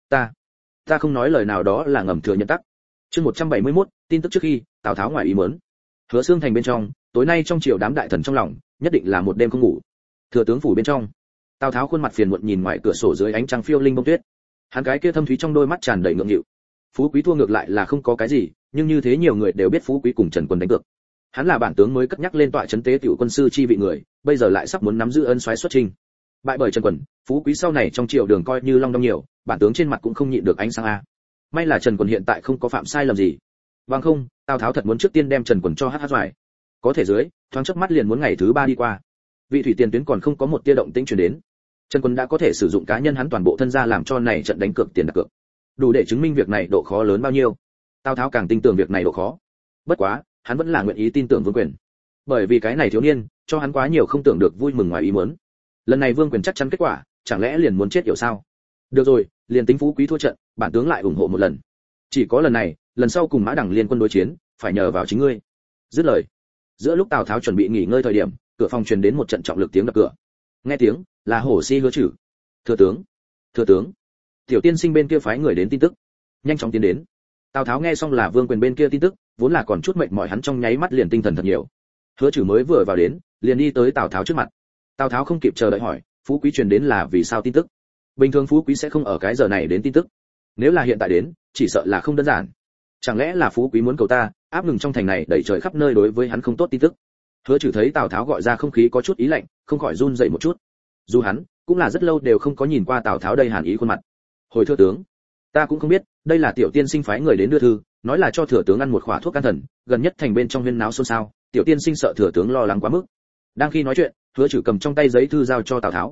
ta không nói lời nào đó là ngầm thừa nhận tắc. Chương 171, tin tức trước khi, Tào Tháo ngoài ý muốn. Hứa Xương thành bên trong, tối nay trong triều đám đại thần trong lòng, nhất định là một đêm không ngủ. Thừa tướng phủ bên trong, Tào Tháo khuôn mặt phiền muộn nhìn ngoài cửa sổ dưới ánh trăng phiêu linh bông tuyết. Hắn cái kia thâm thúy trong đôi mắt tràn đầy ngượng nghịu. Phú Quý thua ngược lại là không có cái gì, nhưng như thế nhiều người đều biết Phú Quý cùng Trần Quần đánh cược. Hắn là bản tướng mới cất nhắc lên tọa trấn tế tiểu quân sư chi vị người, bây giờ lại sắp muốn nắm giữ ân soái xuất trình. Bại bởi Trần Quần, Phú Quý sau này trong triều đường coi như long đong nhiều, bản tướng trên mặt cũng không nhịn được ánh sáng a. May là Trần Quần hiện tại không có phạm sai lầm gì. Bằng không, Tào Tháo thật muốn trước tiên đem Trần Quần cho hát doài. Có thể dưới, thoáng chớp mắt liền muốn ngày thứ 3 đi qua. Vị thủy tiền tuyến còn không có một tia động tĩnh truyền đến. Trần Quần đã có thể sử dụng cá nhân hắn toàn bộ thân gia làm cho này trận đánh cược tiền đặt cược. Đủ để chứng minh việc này độ khó lớn bao nhiêu. Tào Tháo càng tin tưởng việc này độ khó. Bất quá, hắn vẫn là nguyện ý tin tưởng Vương Quyền. Bởi vì cái này thiếu niên, cho hắn quá nhiều không tưởng được vui mừng ngoài ý muốn. Lần này Vương Quyền chắc chắn kết quả, chẳng lẽ liền muốn chết hiểu sao? Được rồi, liền tính Phú Quý thua trận, bản tướng lại ủng hộ một lần. Chỉ có lần này, lần sau cùng Mã Đằng liên quân đối chiến, phải nhờ vào chính ngươi. Dứt lời. Giữa lúc Tào Tháo chuẩn bị nghỉ ngơi thời điểm, cửa phòng truyền đến một trận trọng lực tiếng đập cửa. Nghe tiếng, là Hổ Si Hứa Trử. Thừa tướng, tiểu tiên sinh bên kia phái người đến tin tức, nhanh chóng tiến đến. Tào Tháo nghe xong là Vương Quyền bên kia tin tức, vốn là còn chút mệt mỏi hắn trong nháy mắt liền tinh thần thật nhiều. Hứa Trử mới vừa vào đến, liền đi tới Tào Tháo trước mặt. Tào Tháo không kịp chờ đợi hỏi, Phú Quý truyền đến là vì sao tin tức? Bình thường Phú Quý sẽ không ở cái giờ này đến tin tức. Nếu là hiện tại đến, chỉ sợ là không đơn giản. Chẳng lẽ là Phú Quý muốn cầu ta áp ngừng trong thành này đẩy trời khắp nơi đối với hắn không tốt tin tức? Hứa Trử thấy Tào Tháo gọi ra không khí có chút ý lạnh, không khỏi run rẩy một chút. Dù hắn cũng là rất lâu đều không có nhìn qua Tào Tháo đây hàn ý khuôn mặt. Hồi thừa tướng, ta cũng không biết, đây là tiểu tiên sinh phái người đến đưa thư, nói là cho thừa tướng ăn một khỏa thuốc can thần, gần nhất thành bên trong huyên náo xôn xao, tiểu tiên sinh sợ thừa tướng lo lắng quá mức. Đang khi nói chuyện, Hứa Trử cầm trong tay giấy thư giao cho Tào Tháo.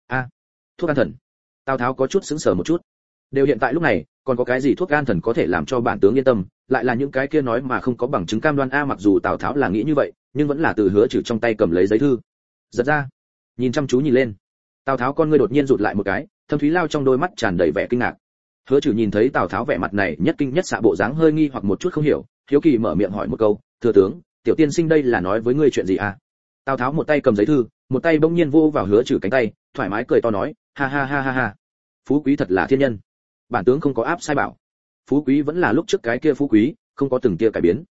Thuốc an thần. Tào Tháo có chút sững sờ một chút. Đều hiện tại lúc này, còn có cái gì thuốc an thần có thể làm cho bản tướng yên tâm, lại là những cái kia nói mà không có bằng chứng cam đoan a, mặc dù Tào Tháo là nghĩ như vậy, nhưng vẫn là từ Hứa Trử trong tay cầm lấy giấy thư. Giật ra, nhìn chăm chú nhìn lên. Tào Tháo con ngươi đột nhiên rụt lại một cái, thâm thúy lao trong đôi mắt tràn đầy vẻ kinh ngạc. Hứa Trử nhìn thấy Tào Tháo vẻ mặt này, nhất kinh nhất xạ bộ dáng hơi nghi hoặc một chút không hiểu, hiếu kỳ mở miệng hỏi một câu, thừa tướng, tiểu tiên sinh đây là nói với ngươi chuyện gì à? Tào Tháo một tay cầm giấy thư, một tay bỗng nhiên vô vào Hứa Trử cánh tay, thoải mái cười to nói, ha ha ha ha ha, Phú Quý thật là thiên nhân. Bản tướng không có áp sai bảo. Phú Quý vẫn là lúc trước cái kia Phú Quý, không có từng tia cải biến.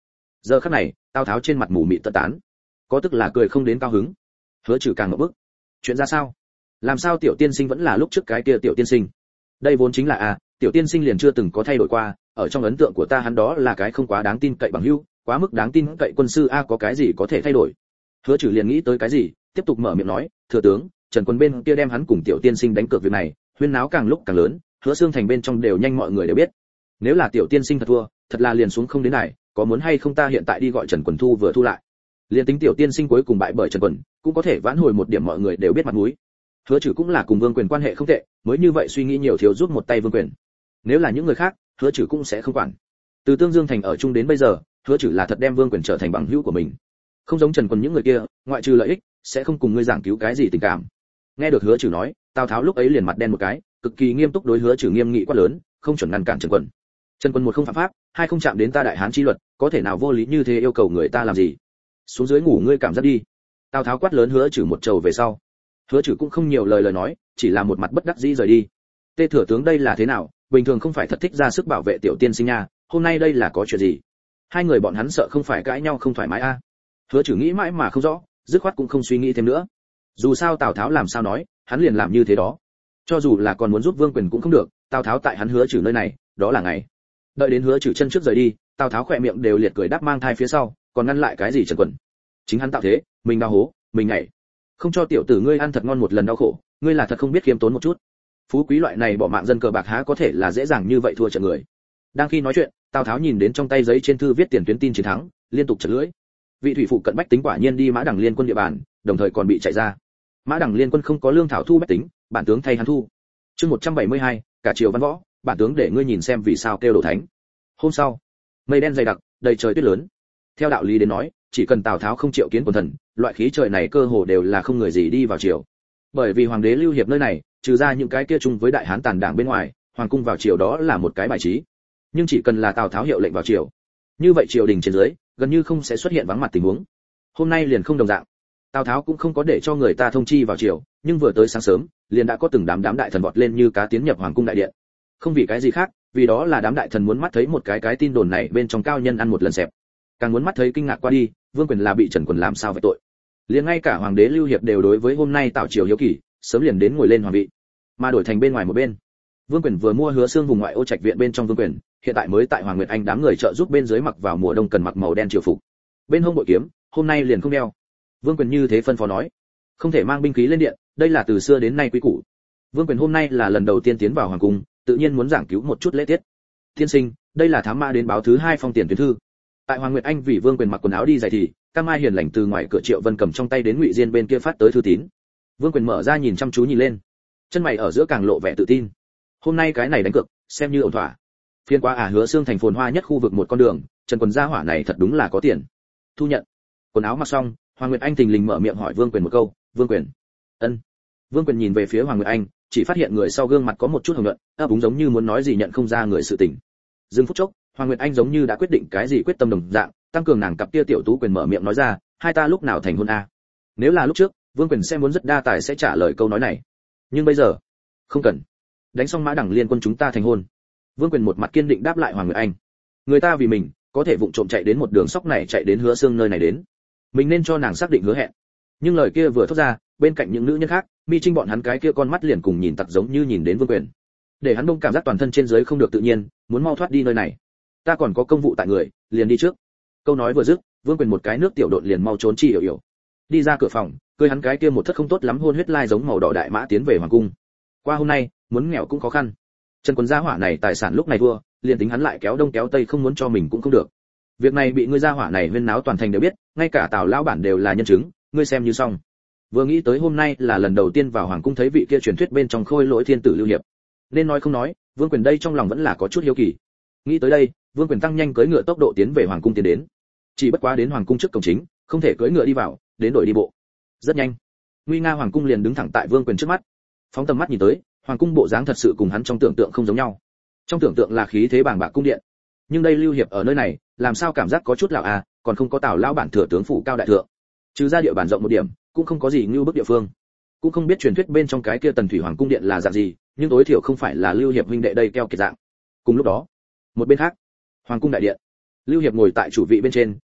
Giờ khắc này, Tào Tháo trên mặt mù mịt tận tán, có tức là cười không đến cao hứng. Hứa Trừ càng ngộp bức. Chuyện ra sao? Làm sao tiểu tiên sinh vẫn là lúc trước cái kia tiểu tiên sinh? Đây vốn chính là tiểu tiên sinh liền chưa từng có thay đổi qua, ở trong ấn tượng của ta hắn đó là cái không quá đáng tin cậy bằng hữu, quá mức đáng tin cậy quân sư có cái gì có thể thay đổi. Hứa Trừ liền nghĩ tới cái gì, tiếp tục mở miệng nói, thừa tướng, Trần Quân bên kia đem hắn cùng tiểu tiên sinh đánh cược việc này, huyên náo càng lúc càng lớn, Hứa Xương thành bên trong đều nhanh mọi người đều biết. Nếu là tiểu tiên sinh thật thua, thật là liền xuống không đến này, có muốn hay không ta hiện tại đi gọi Trần Quần thu vừa thu lại. Liên tính tiểu tiên sinh cuối cùng bại bởi Trần Quần, cũng có thể vãn hồi một điểm mọi người đều biết mặt mũi. Hứa Trừ cũng là cùng Vương Quyền quan hệ không tệ, mới như vậy suy nghĩ nhiều thiếu giúp một tay Vương Quyền. Nếu là những người khác, Hứa Trừ cũng sẽ không quản. Từ Tương Dương thành ở chung đến bây giờ, Hứa Trừ là thật đem Vương Quyền trở thành bằng hữu của mình. Không giống Trần Quần những người kia, ngoại trừ lợi ích, sẽ không cùng ngươi giảng cứu cái gì tình cảm. Nghe được Hứa Trừ nói, Tào Tháo lúc ấy liền mặt đen một cái, cực kỳ nghiêm túc đối Hứa Trừ nghiêm nghị quát lớn, không chuẩn ngăn cản Trần Quần. Trần Quân một không phạm pháp, hai không chạm đến ta đại hán chi luật, có thể nào vô lý như thế yêu cầu người ta làm gì? Xuống dưới ngủ ngươi cảm giác đi. Tào Tháo quát lớn Hứa Trừ một trầu về sau. Hứa Trừ cũng không nhiều lời nói, chỉ là một mặt bất đắc dĩ rời đi. Tê thừa tướng đây là thế nào, bình thường không phải thật thích ra sức bảo vệ tiểu tiên sinh nha, hôm nay đây là có chuyện gì? Hai người bọn hắn sợ không phải cãi nhau không thoải mái Hứa Trừ nghĩ mãi mà không rõ, dứt khoát cũng không suy nghĩ thêm nữa. Dù sao Tào Tháo làm sao nói, hắn liền làm như thế đó. Cho dù là còn muốn giúp Vương Quyền cũng không được, Tào Tháo tại hắn Hứa Trừ nơi này, đó là ngày. Đợi đến Hứa Trừ chân trước rời đi, Tào Tháo khỏe miệng đều liệt cười đáp mang thai phía sau, còn ngăn lại cái gì Trần Quần. Chính hắn tạo thế, mình đào hố, mình nhảy. Không cho tiểu tử ngươi ăn thật ngon một lần đau khổ, ngươi là thật không biết khiêm tốn một chút. Phú quý loại này bỏ mạng dân cờ bạc há có thể là dễ dàng như vậy thua trận người. Đang khi nói chuyện, Tào Tháo nhìn đến trong tay giấy trên thư viết tiền tuyến tin chiến thắng, liên tục chật lưỡi. Vị thủy phụ cận bách tính quả nhiên đi Mã Đằng Liên quân địa bàn, đồng thời còn bị chạy ra. Mã Đằng Liên quân không có lương thảo thu bách tính, bản tướng thay hắn thu. Chương 172, cả triều văn võ, bản tướng để ngươi nhìn xem vì sao kêu đổ thánh. Hôm sau, mây đen dày đặc, đầy trời tuyết lớn. Theo đạo lý đến nói, chỉ cần Tào Tháo không triệu kiến quần thần, loại khí trời này cơ hồ đều là không người gì đi vào triều. Bởi vì hoàng đế lưu hiệp nơi này, trừ ra những cái kia chung với đại hán tàn đảng bên ngoài, hoàng cung vào triều đó là một cái bài trí. Nhưng chỉ cần là Tào Tháo hiệu lệnh vào triều, như vậy triều đình trên dưới gần như không sẽ xuất hiện vắng mặt tình huống. Hôm nay liền không đồng dạng. Tào Tháo cũng không có để cho người ta thông chi vào triều, nhưng vừa tới sáng sớm, liền đã có từng đám đại thần vọt lên như cá tiến nhập hoàng cung đại điện. Không vì cái gì khác, vì đó là đám đại thần muốn mắt thấy một cái tin đồn này bên trong cao nhân ăn một lần xẹp. Càng muốn mắt thấy kinh ngạc qua đi, Vương Quyền là bị Trần Quần làm sao vậy tội. Liền ngay cả hoàng đế Lưu Hiệp đều đối với hôm nay Tào triều hiếu kỳ, sớm liền đến ngồi lên hoàng vị. Mà đổi thành bên ngoài một bên, Vương Quyền vừa mua Hứa Xương vùng ngoại ô trạch viện bên trong Vương Quyền, hiện tại mới tại Hoàng Nguyệt Anh đám người trợ giúp bên dưới mặc vào mùa đông cần mặc màu đen triều phục. Bên hông bội kiếm, hôm nay liền không đeo. Vương Quyền như thế phân phó nói, không thể mang binh khí lên điện, đây là từ xưa đến nay quý củ. Vương Quyền hôm nay là lần đầu tiên tiến vào hoàng cung, tự nhiên muốn giảng cứu một chút lễ tiết. Tiên sinh, đây là thám mã đến báo thứ 2 phong tiền tuyến thư. Tại Hoàng Nguyệt Anh vì Vương Quyền mặc quần áo đi dài thì, Cam Mai hiền lành từ ngoài cửa Triệu Vân cầm trong tay đến Ngụy Diên bên kia phát tới thư tín. Vương Quyền mở ra nhìn chăm chú nhìn lên, chân mày ở giữa càng lộ vẻ tự tin. Hôm nay cái này đánh cược, xem như ổn thỏa. Phiên qua Hứa Xương thành phồn hoa nhất khu vực một con đường, Trần Quần gia hỏa này thật đúng là có tiền. Thu nhận. Quần áo mặc xong, Hoàng Nguyệt Anh thình lình mở miệng hỏi Vương Quyền một câu, "Vương Quyền?" "Ân." Vương Quyền nhìn về phía Hoàng Nguyệt Anh, chỉ phát hiện người sau gương mặt có một chút hồng nhuận, ấp úng giống như muốn nói gì nhận không ra người sự tình. Dừng phút chốc, Hoàng Nguyệt Anh giống như đã quyết định cái gì quyết tâm đồng dạng, tăng cường nàng cặp kia tiểu tú quyền mở miệng nói ra, "Hai ta lúc nào thành hôn a?" Nếu là lúc trước, Vương Quyền sẽ muốn rất đa tài sẽ trả lời câu nói này. Nhưng bây giờ, không cần. Đánh xong Mã Đằng Liên quân chúng ta thành hôn. Vương Quyền một mặt kiên định đáp lại Hoàng Nguyệt Anh. Người ta vì mình, có thể vụng trộm chạy đến một đường sóc này chạy đến Hứa Xương nơi này đến. Mình nên cho nàng xác định hứa hẹn. Nhưng lời kia vừa thốt ra, bên cạnh những nữ nhân khác, Mi Trinh bọn hắn cái kia con mắt liền cùng nhìn tặc giống như nhìn đến Vương Quyền. Để hắn đông cảm giác toàn thân trên dưới không được tự nhiên, muốn mau thoát đi nơi này. Ta còn có công vụ tại người, liền đi trước. Câu nói vừa dứt, Vương Quyền một cái nước tiểu độn liền mau trốn chi hiểu hiểu. Đi ra cửa phòng, cười hắn cái kia một thất không tốt lắm hôn huyết lai giống màu đỏ đại mã tiến về hoàng cung. Qua hôm nay, muốn nghèo cũng khó khăn. Trần Quân gia hỏa này tài sản lúc này thua, liền tính hắn lại kéo đông kéo tây không muốn cho mình cũng không được. Việc này bị ngươi gia hỏa này huyên náo toàn thành đều biết, ngay cả Tào lão bản đều là nhân chứng, ngươi xem như xong. Vừa nghĩ tới hôm nay là lần đầu tiên vào hoàng cung thấy vị kia truyền thuyết bên trong khôi lỗi thiên tử Lưu Hiệp, nên nói không nói, Vương Quyền đây trong lòng vẫn là có chút hiếu kỳ. Nghĩ tới đây, Vương Quyền tăng nhanh cưỡi ngựa tốc độ tiến về hoàng cung tiến đến. Chỉ bất quá đến hoàng cung trước cổng chính, không thể cưỡi ngựa đi vào, đến đổi đi bộ. Rất nhanh, nguy nga hoàng cung liền đứng thẳng tại Vương Quyền trước mắt. Phóng tầm mắt nhìn tới, hoàng cung bộ dáng thật sự cùng hắn trong tưởng tượng không giống nhau. Trong tưởng tượng là khí thế bàng bạc cung điện, nhưng đây Lưu Hiệp ở nơi này, làm sao cảm giác có chút lạ à, còn không có Tào lão bản thừa tướng phủ cao đại thượng. Trừ ra địa bàn rộng một điểm, cũng không có gì như bức địa phương. Cũng không biết truyền thuyết bên trong cái kia Tần Thủy Hoàng cung điện là dạng gì, nhưng tối thiểu không phải là Lưu Hiệp huynh đệ đây keo kiệt dạng. Cùng lúc đó, một bên khác, hoàng cung đại điện, Lưu Hiệp ngồi tại chủ vị bên trên,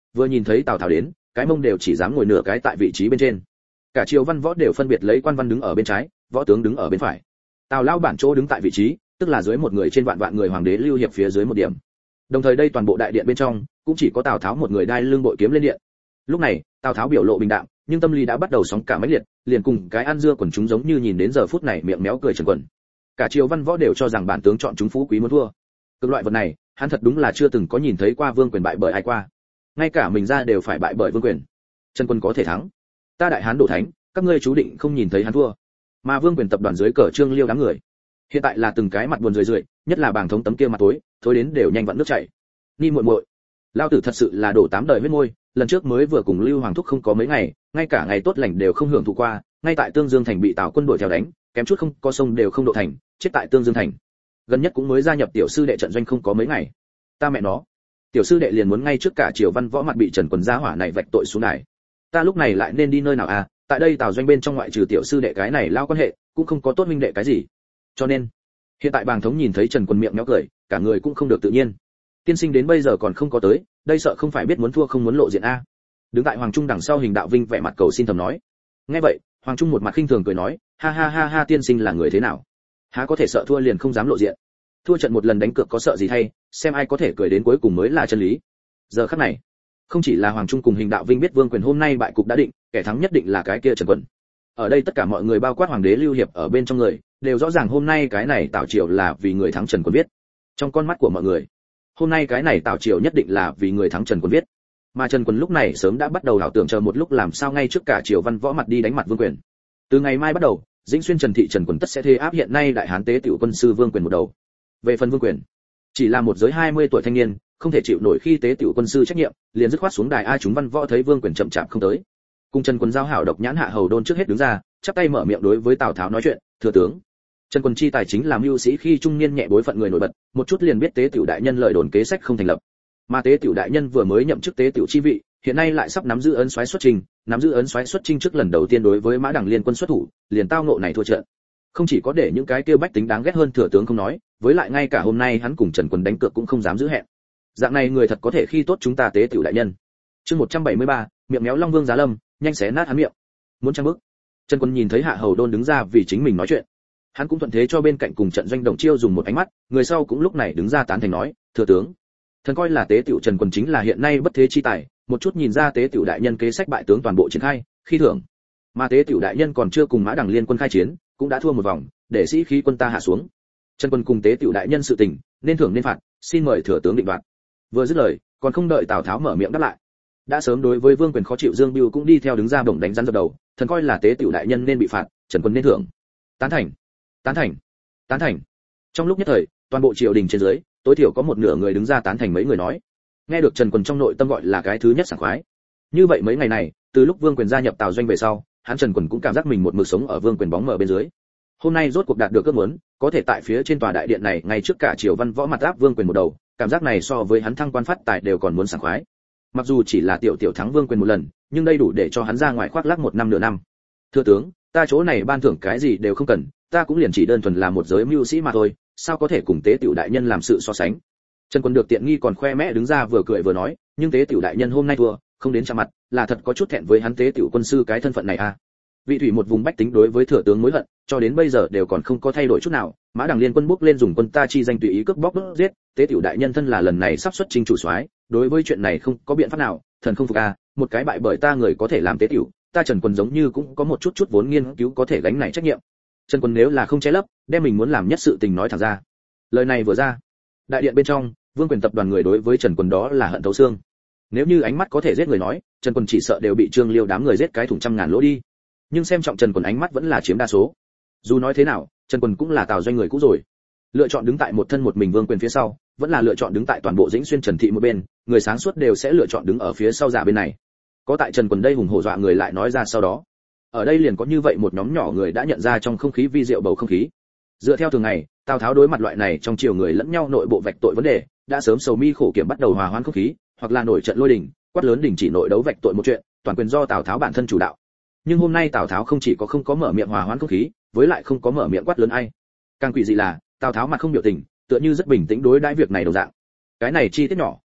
vừa nhìn thấy Tào Tháo đến, cái mông đều chỉ dám ngồi nửa cái tại vị trí bên trên. Cả triều văn võ đều phân biệt lấy quan văn đứng ở bên trái, võ tướng đứng ở bên phải. Tào lao bản chỗ đứng tại vị trí, tức là dưới một người trên vạn vạn người hoàng đế lưu hiệp phía dưới một điểm. Đồng thời đây toàn bộ đại điện bên trong, cũng chỉ có Tào Tháo một người đai lưng bội kiếm lên điện. Lúc này, Tào Tháo biểu lộ bình đạm, nhưng tâm lý đã bắt đầu sóng cả mãnh liệt, liền cùng cái ăn dưa quần chúng giống như nhìn đến giờ phút này miệng méo cười Trần Quần. Cả triều văn võ đều cho rằng bản tướng chọn chúng phú quý muốn thua. Cực loại vật này, hắn thật đúng là chưa từng có nhìn thấy qua Vương Quyền bại bởi ai qua. Ngay cả mình ra đều phải bại bởi Vương Quyền. Trần Quân có thể thắng, ta đại hán đổ thánh, các ngươi chú định không nhìn thấy hắn thua. Mà Vương Quyền tập đoàn dưới cờ Trương Liêu đám người, hiện tại là từng cái mặt buồn rười rượi, nhất là Bàng Thống tấm kia mặt tối, thối đến đều nhanh vặn nước chảy. Ni muội muội, lao tử thật sự là đổ 8 đời huyết môi, lần trước mới vừa cùng Lưu Hoàng thúc không có mấy ngày, ngay cả ngày tốt lành đều không hưởng thụ qua, ngay tại Tương Dương thành bị Tào quân đuổi theo đánh, kém chút không có sông đều không độ thành, chết tại Tương Dương thành. Gần nhất cũng mới gia nhập tiểu sư đệ trận doanh không có mấy ngày. Ta mẹ nó, tiểu sư đệ liền muốn ngay trước cả triều văn võ mặt bị Trần Quần gia hỏa này vạch tội xuống đài. Ta lúc này lại nên đi nơi nào à? Tại đây Tào doanh bên trong ngoại trừ tiểu sư đệ cái này lao quan hệ, cũng không có tốt huynh đệ cái gì. Cho nên, hiện tại Bàng Thống nhìn thấy Trần Quần miệng méo cười, cả người cũng không được tự nhiên. Tiên sinh đến bây giờ còn không có tới, đây sợ không phải biết muốn thua không muốn lộ diện a. Đứng tại Hoàng Trung đằng sau Hình Đạo Vinh vẻ mặt cầu xin thầm nói. Nghe vậy, Hoàng Trung một mặt khinh thường cười nói, ha ha ha ha, tiên sinh là người thế nào? Há có thể sợ thua liền không dám lộ diện? Thua trận một lần đánh cược có sợ gì thay, xem ai có thể cười đến cuối cùng mới là chân lý. Giờ khắc này, không chỉ là Hoàng Trung cùng Hình Đạo Vinh biết Vương Quyền hôm nay bại cục đã định, kẻ thắng nhất định là cái kia Trần Quần. Ở đây tất cả mọi người bao quát Hoàng đế Lưu Hiệp ở bên trong người, đều rõ ràng hôm nay cái này Tào triều là vì người thắng Trần Quần viết. Trong con mắt của mọi người, hôm nay cái này Tào triều nhất định là vì người thắng Trần Quần viết. Mà Trần Quần lúc này sớm đã bắt đầu ảo tưởng chờ một lúc làm sao ngay trước cả triều văn võ mặt đi đánh mặt Vương Quyền. Từ ngày mai bắt đầu, Dĩnh Xuyên Trần thị Trần Quần tất sẽ thê áp hiện nay đại hán tế tiểu quân sư Vương Quyền một đầu. Về phần Vương Quyền, chỉ là một giới 20 tuổi thanh niên, không thể chịu nổi khi tế tiểu quân sư trách nhiệm, liền dứt khoát xuống đài. Ai chúng văn võ thấy Vương Quyền chậm chạp không tới, cùng Trần Quần giao hảo độc nhãn Hạ Hầu Đôn trước hết đứng ra, chắp tay mở miệng đối với Tào Tháo nói chuyện, thừa tướng. Trần Quần chi tài chính làm mưu sĩ khi trung niên nhẹ bối phận người nổi bật, một chút liền biết tế tiểu đại nhân lời đồn kế sách không thành lập. Mà tế tiểu đại nhân vừa mới nhậm chức tế tiểu chi vị, hiện nay lại sắp nắm giữ ấn soái xuất trình, nắm giữ ấn soái xuất trình trước lần đầu tiên đối với Mã Đằng liên quân xuất thủ, liền tao ngộ này thua trận. Không chỉ có để những cái kia bách tính đáng ghét hơn thừa tướng không nói, với lại ngay cả hôm nay hắn cùng Trần Quần đánh cược cũng không dám giữ hẹn. Dạng này người thật có thể khi tốt chúng ta tế tiểu đại nhân. Chương 173, miệng méo Long Vương Giá Lâm, nhanh xé nát hắn miệng. Muốn trang bức. Trần Quần nhìn thấy Hạ Hầu Đôn đứng ra vì chính mình nói chuyện, hắn cũng thuận thế cho bên cạnh cùng trận doanh Đồng Chiêu dùng một ánh mắt, người sau cũng lúc này đứng ra tán thành nói, thừa tướng, thần coi là tế tiểu Trần Quần chính là hiện nay bất thế chi tài, một chút nhìn ra tế tiểu đại nhân kế sách bại tướng toàn bộ triển khai, khi thưởng. Mà tế tiểu đại nhân còn chưa cùng Mã Đằng liên quân khai chiến, cũng đã thua một vòng, để sĩ khí quân ta hạ xuống. Trần Quần cùng tế tiểu đại nhân sự tình, nên thưởng nên phạt, xin mời thừa tướng định đoạt. Vừa dứt lời, còn không đợi Tào Tháo mở miệng đáp lại, đã sớm đối với Vương Quyền khó chịu Dương Bưu cũng đi theo đứng ra bổng đánh rắn dập đầu, thần coi là tế tiểu đại nhân nên bị phạt, Trần Quần nên thưởng. Tán thành, tán thành, tán thành. Trong lúc nhất thời, toàn bộ triều đình trên dưới, tối thiểu có một nửa người đứng ra tán thành mấy người nói. Nghe được Trần Quần trong nội tâm gọi là cái thứ nhất sảng khoái. Như vậy mấy ngày này, từ lúc Vương Quyền gia nhập Tào doanh về sau, hắn Trần Quần cũng cảm giác mình một mực sống ở Vương Quyền bóng mờ bên dưới. Hôm nay rốt cuộc đạt được ước muốn, có thể tại phía trên tòa đại điện này ngay trước cả triều văn võ mặt áp Vương Quyền một đầu, cảm giác này so với hắn thăng quan phát tài đều còn muốn sảng khoái. Mặc dù chỉ là tiểu thắng Vương Quyền một lần, nhưng đây đủ để cho hắn ra ngoài khoác lác một năm nửa năm. Thưa tướng, ta chỗ này ban thưởng cái gì đều không cần, ta cũng liền chỉ đơn thuần là một giới mưu sĩ mà thôi, sao có thể cùng tế tiểu đại nhân làm sự so sánh. Trần Quân được tiện nghi còn khoe mẽ đứng ra vừa cười vừa nói, nhưng tế tiểu đại nhân hôm nay thua, không đến chạm mặt, là thật có chút thẹn với hắn tế tiểu quân sư cái thân phận này à. Vị thủy một vùng bách tính đối với thừa tướng mối hận, cho đến bây giờ đều còn không có thay đổi chút nào, Mã Đằng liên quân bốc lên dùng quân ta chi danh tùy ý cướp bóc đốt giết, tế tiểu đại nhân thân là lần này sắp xuất chinh chủ soái, đối với chuyện này không có biện pháp nào, thần không phục a, một cái bại bởi ta người có thể làm tế tiểu, ta Trần Quân giống như cũng có một chút vốn nghiên cứu có thể gánh này trách nhiệm. Trần Quân nếu là không che lấp, đem mình muốn làm nhất sự tình nói thẳng ra. Lời này vừa ra, đại điện bên trong, Vương Quyền tập đoàn người đối với Trần Quân đó là hận thấu xương. Nếu như ánh mắt có thể giết người nói, Trần Quân chỉ sợ đều bị Trương Liêu đám người giết cái thủng trăm ngàn lỗ đi. Nhưng xem trọng Trần Quân ánh mắt vẫn là chiếm đa số. Dù nói thế nào, Trần Quân cũng là Tào doanh người cũ rồi. Lựa chọn đứng tại một thân một mình Vương Quyền phía sau, vẫn là lựa chọn đứng tại toàn bộ Dĩnh Xuyên Trần thị một bên, người sáng suốt đều sẽ lựa chọn đứng ở phía sau giả bên này. Có tại Trần Quân đây hùng hổ dọa người lại nói ra sau đó. Ở đây liền có như vậy một nhóm nhỏ người đã nhận ra trong không khí vi diệu bầu không khí. Dựa theo thường ngày, Tào Tháo đối mặt loại này trong chiều người lẫn nhau nội bộ vạch tội vấn đề, đã sớm sầu mi khổ kiểm bắt đầu hòa hoãn không khí, hoặc là nổi trận lôi đình, quát lớn đình chỉ nội đấu vạch tội một chuyện, toàn quyền do Tào Tháo bản thân chủ đạo. Nhưng hôm nay Tào Tháo không chỉ có không có mở miệng hòa hoãn không khí, với lại không có mở miệng quát lớn ai. Càng quỷ dị là, Tào Tháo mặt không biểu tình, tựa như rất bình tĩnh đối đãi việc này đồng dạng. Cái này chi tiết nhỏ,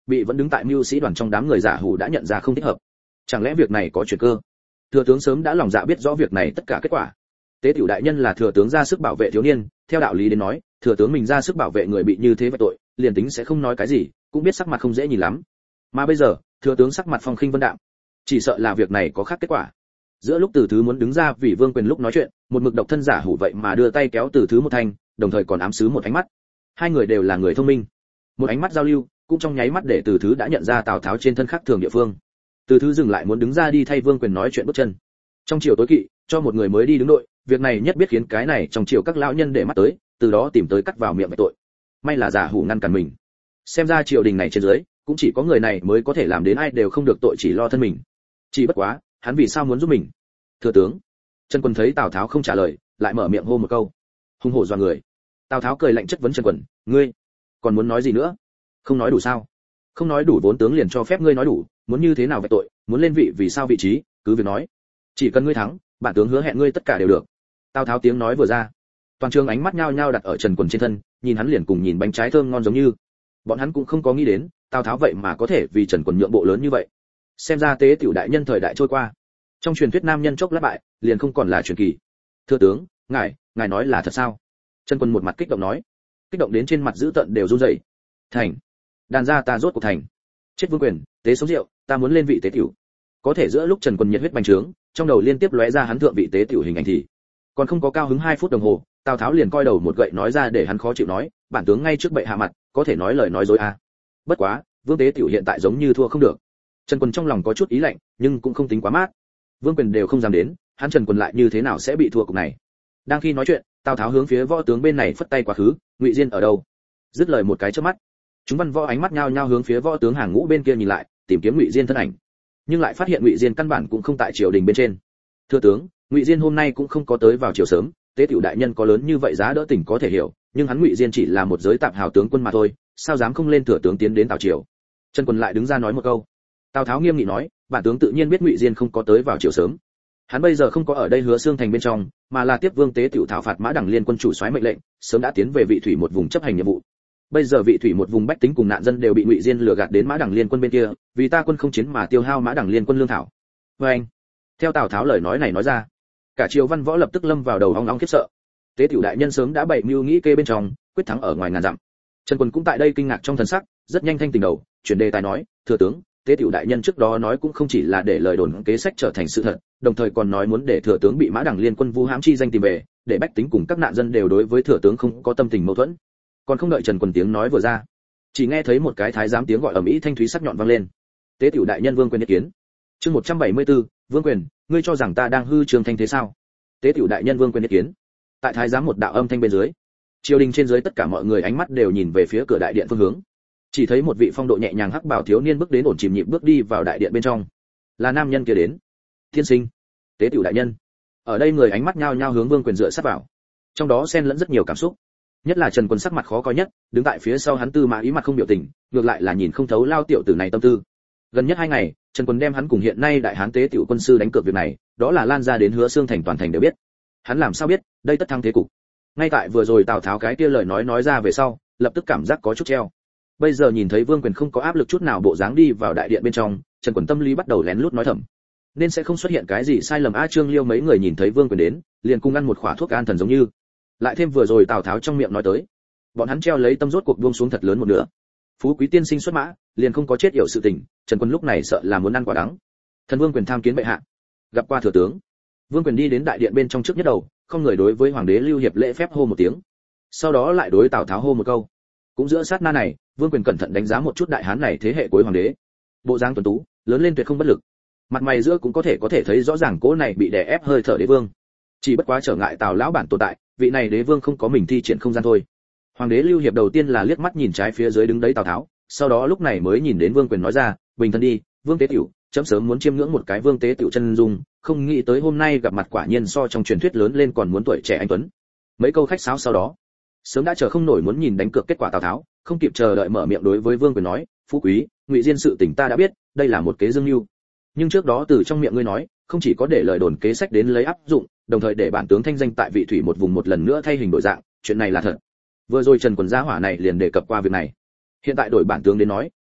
bị vẫn đứng tại mưu sĩ đoàn trong đám người giả hủ đã nhận ra không thích hợp. Chẳng lẽ việc này có chuyển cơ? Thừa tướng sớm đã lòng dạ biết rõ việc này tất cả kết quả. Tế tiểu đại nhân là thừa tướng ra sức bảo vệ thiếu niên, theo đạo lý đến nói, thừa tướng mình ra sức bảo vệ người bị như thế vậy tội, liền tính sẽ không nói cái gì, cũng biết sắc mặt không dễ nhìn lắm. Mà bây giờ, thừa tướng sắc mặt phong khinh vân đạm, chỉ sợ là việc này có khác kết quả. Giữa lúc Từ Thứ muốn đứng ra vì Vương Quyền lúc nói chuyện, một mực độc thân giả hủ vậy mà đưa tay kéo Từ Thứ một thanh, đồng thời còn ám sứ một ánh mắt. Hai người đều là người thông minh, một ánh mắt giao lưu, cũng trong nháy mắt để Từ Thứ đã nhận ra Tào Tháo trên thân khác thường địa phương. Từ Thứ dừng lại muốn đứng ra đi thay Vương Quyền nói chuyện bước chân. Trong triều tối kỵ, cho một người mới đi đứng đội, việc này nhất biết khiến cái này trong triều các lão nhân để mắt tới, từ đó tìm tới cắt vào miệng vậy tội. May là giả hủ ngăn cản mình. Xem ra triều đình này trên dưới, cũng chỉ có người này mới có thể làm đến ai đều không được tội chỉ lo thân mình. Chỉ bất quá, hắn vì sao muốn giúp mình? Thừa tướng. Trần Quân thấy Tào Tháo không trả lời, lại mở miệng hô một câu. Hung hổ dọa người. Tào Tháo cười lạnh chất vấn Trần Quân, ngươi còn muốn nói gì nữa? Không nói đủ sao? Không nói đủ vốn tướng liền cho phép ngươi nói đủ, muốn như thế nào vậy tội, muốn lên vị vì sao vị trí, cứ việc nói. Chỉ cần ngươi thắng, bản tướng hứa hẹn ngươi tất cả đều được. Tào Tháo tiếng nói vừa ra, toàn trường ánh mắt nhao nhao đặt ở Trần Quần trên thân, nhìn hắn liền cùng nhìn bánh trái thơm ngon giống như. Bọn hắn cũng không có nghĩ đến, Tào Tháo vậy mà có thể vì Trần Quần nhượng bộ lớn như vậy. Xem ra tế tiểu đại nhân thời đại trôi qua, trong truyền thuyết nam nhân chốc lát bại, liền không còn là truyền kỳ. Thưa tướng, ngài nói là thật sao? Trần Quần một mặt kích động nói, kích động đến trên mặt dữ tợn đều run rẩy. Thành, đàn gia ta rốt cuộc thành. Chết Vương Quyền, tế sống rượu, ta muốn lên vị tế tiểu. Có thể giữa lúc Trần Quần nhiệt huyết bành trướng, trong đầu liên tiếp lóe ra hắn thượng vị tế tiểu hình ảnh thì còn không có cao hứng 2 phút đồng hồ, Tào Tháo liền coi đầu một gậy nói ra để hắn khó chịu nói, bản tướng ngay trước bệ hạ mặt, có thể nói lời nói dối à. Bất quá, Vương tế tiểu hiện tại giống như thua không được. Trần Quần trong lòng có chút ý lạnh, nhưng cũng không tính quá mát. Vương Quyền đều không dám đến, hắn Trần Quần lại như thế nào sẽ bị thua cục này. Đang khi nói chuyện, Tào Tháo hướng phía võ tướng bên này phất tay quá khứ, Ngụy Diên ở đâu? Dứt lời một cái chớp mắt, chúng văn võ ánh mắt nhao nhao hướng phía võ tướng hàng ngũ bên kia nhìn lại, tìm kiếm Ngụy Diên thân ảnh. Nhưng lại phát hiện Ngụy Diên căn bản cũng không tại triều đình bên trên. Thưa tướng, Ngụy Diên hôm nay cũng không có tới vào triều sớm, tế tiểu đại nhân có lớn như vậy giá đỡ tỉnh có thể hiểu, nhưng hắn Ngụy Diên chỉ là một giới tạp hào tướng quân mà thôi, sao dám không lên thừa tướng tiến đến tào triều. Trần Quân lại đứng ra nói một câu. Tào Tháo nghiêm nghị nói, bản tướng tự nhiên biết Ngụy Diên không có tới vào triều sớm. Hắn bây giờ không có ở đây Hứa Xương thành bên trong, mà là tiếp Vương tế tiểu thảo phạt Mã Đằng Liên quân chủ soái mệnh lệnh, sớm đã tiến về vị thủy một vùng chấp hành nhiệm vụ. Bây giờ vị thủy một vùng bách tính cùng nạn dân đều bị Ngụy Diên lừa gạt đến Mã Đằng Liên quân bên kia, vì ta quân không chiến mà tiêu hao Mã Đằng Liên quân lương thảo. Và anh, theo Tào Tháo lời nói này nói ra, cả triều văn võ lập tức lâm vào đầu ong ong khiếp sợ. Tế tiểu đại nhân sớm đã bày mưu nghĩ kê bên trong, quyết thắng ở ngoài ngàn dặm. Trần Quân cũng tại đây kinh ngạc trong thần sắc, rất nhanh thanh tỉnh đầu, chuyển đề tài nói, thừa tướng, tế tiểu đại nhân trước đó nói cũng không chỉ là để lời đồn kế sách trở thành sự thật, đồng thời còn nói muốn để thừa tướng bị Mã Đằng Liên quân vu hãm chi danh tìm về, để bách tính cùng các nạn dân đều đối với thừa tướng không có tâm tình mâu thuẫn. Còn không đợi Trần Quân tiếng nói vừa ra, chỉ nghe thấy một cái thái giám tiếng gọi ầm ĩ thanh thúy sắc nhọn vang lên. Tế tiểu đại nhân Vương Quyền ý kiến. Chương 174, Vương Quyền, ngươi cho rằng ta đang hư trường thanh thế sao? Tế tiểu đại nhân Vương Quyền ý kiến. Tại thái giám một đạo âm thanh bên dưới, triều đình trên dưới tất cả mọi người ánh mắt đều nhìn về phía cửa đại điện phương hướng. Chỉ thấy một vị phong độ nhẹ nhàng hắc bảo thiếu niên bước đến ổn chìm nhịp bước đi vào đại điện bên trong. Là nam nhân kia đến. Thiên sinh, tế tiểu đại nhân. Ở đây người ánh mắt nhao nhao hướng Vương Quyền dựa sát vào. Trong đó xen lẫn rất nhiều cảm xúc. Nhất là Trần Quân sắc mặt khó coi nhất, đứng tại phía sau hắn Tư Mã Ý mặt không biểu tình, ngược lại là nhìn không thấu lao tiểu tử này tâm tư. Gần nhất 2 ngày, Trần Quân đem hắn cùng hiện nay đại hán tế tiểu quân sư đánh cược việc này, đó là lan ra đến Hứa Xương thành toàn thành đều biết. Hắn làm sao biết, đây tất thắng thế cục. Ngay tại vừa rồi Tào Tháo cái kia lời nói ra về sau, lập tức cảm giác có chút treo. Bây giờ nhìn thấy Vương Quyền không có áp lực chút nào bộ dáng đi vào đại điện bên trong, Trần Quân tâm lý bắt đầu lén lút nói thầm, nên sẽ không xuất hiện cái gì sai lầm a. Trương Liêu mấy người nhìn thấy Vương Quyền đến, liền cùng ăn một khỏa thuốc an thần giống như. Lại thêm vừa rồi Tào Tháo trong miệng nói tới, bọn hắn treo lấy tâm rốt cuộc buông xuống thật lớn một nửa. Phú quý tiên sinh xuất mã, liền không có chết yểu sự tình, Trần Quân lúc này sợ là muốn ăn quả đắng. Thần Vương Quyền tham kiến bệ hạ. Gặp qua thừa tướng. Vương Quyền đi đến đại điện bên trong trước nhất đầu, không người đối với hoàng đế Lưu Hiệp lễ phép hô một tiếng. Sau đó lại đối Tào Tháo hô một câu. Cũng giữa sát na này, Vương Quyền cẩn thận đánh giá một chút đại hán này thế hệ cuối hoàng đế. Bộ dáng tuấn tú, lớn lên tuyệt không bất lực. Mặt mày giữa cũng có thể thấy rõ ràng cố này bị đè ép hơi thở đế vương. Chỉ bất quá trở ngại Tào lão bản tồn tại, vị này đế vương không có mình thi triển không gian thôi. Hoàng đế Lưu Hiệp đầu tiên là liếc mắt nhìn trái phía dưới đứng đấy Tào Tháo, sau đó lúc này mới nhìn đến Vương Quyền nói ra, bình thân đi, Vương tế tiểu, chấm sớm muốn chiêm ngưỡng một cái Vương tế tiểu chân dung, không nghĩ tới hôm nay gặp mặt quả nhiên so trong truyền thuyết lớn lên còn muốn tuổi trẻ anh tuấn. Mấy câu khách sáo sau đó, sớm đã chờ không nổi muốn nhìn đánh cược kết quả Tào Tháo, không kịp chờ đợi mở miệng đối với Vương Quyền nói, phú quý, Ngụy Diên sự tình ta đã biết, đây là một kế dương mưu. Nhưng trước đó từ trong miệng ngươi nói, không chỉ có để lời đồn kế sách đến lấy áp dụng, đồng thời để bản tướng thanh danh tại vị thủy một vùng một lần nữa thay hình đổi dạng, chuyện này là thật. Vừa rồi Trần Quần gia hỏa này liền đề cập qua việc này. Hiện tại đổi bản tướng đến nói,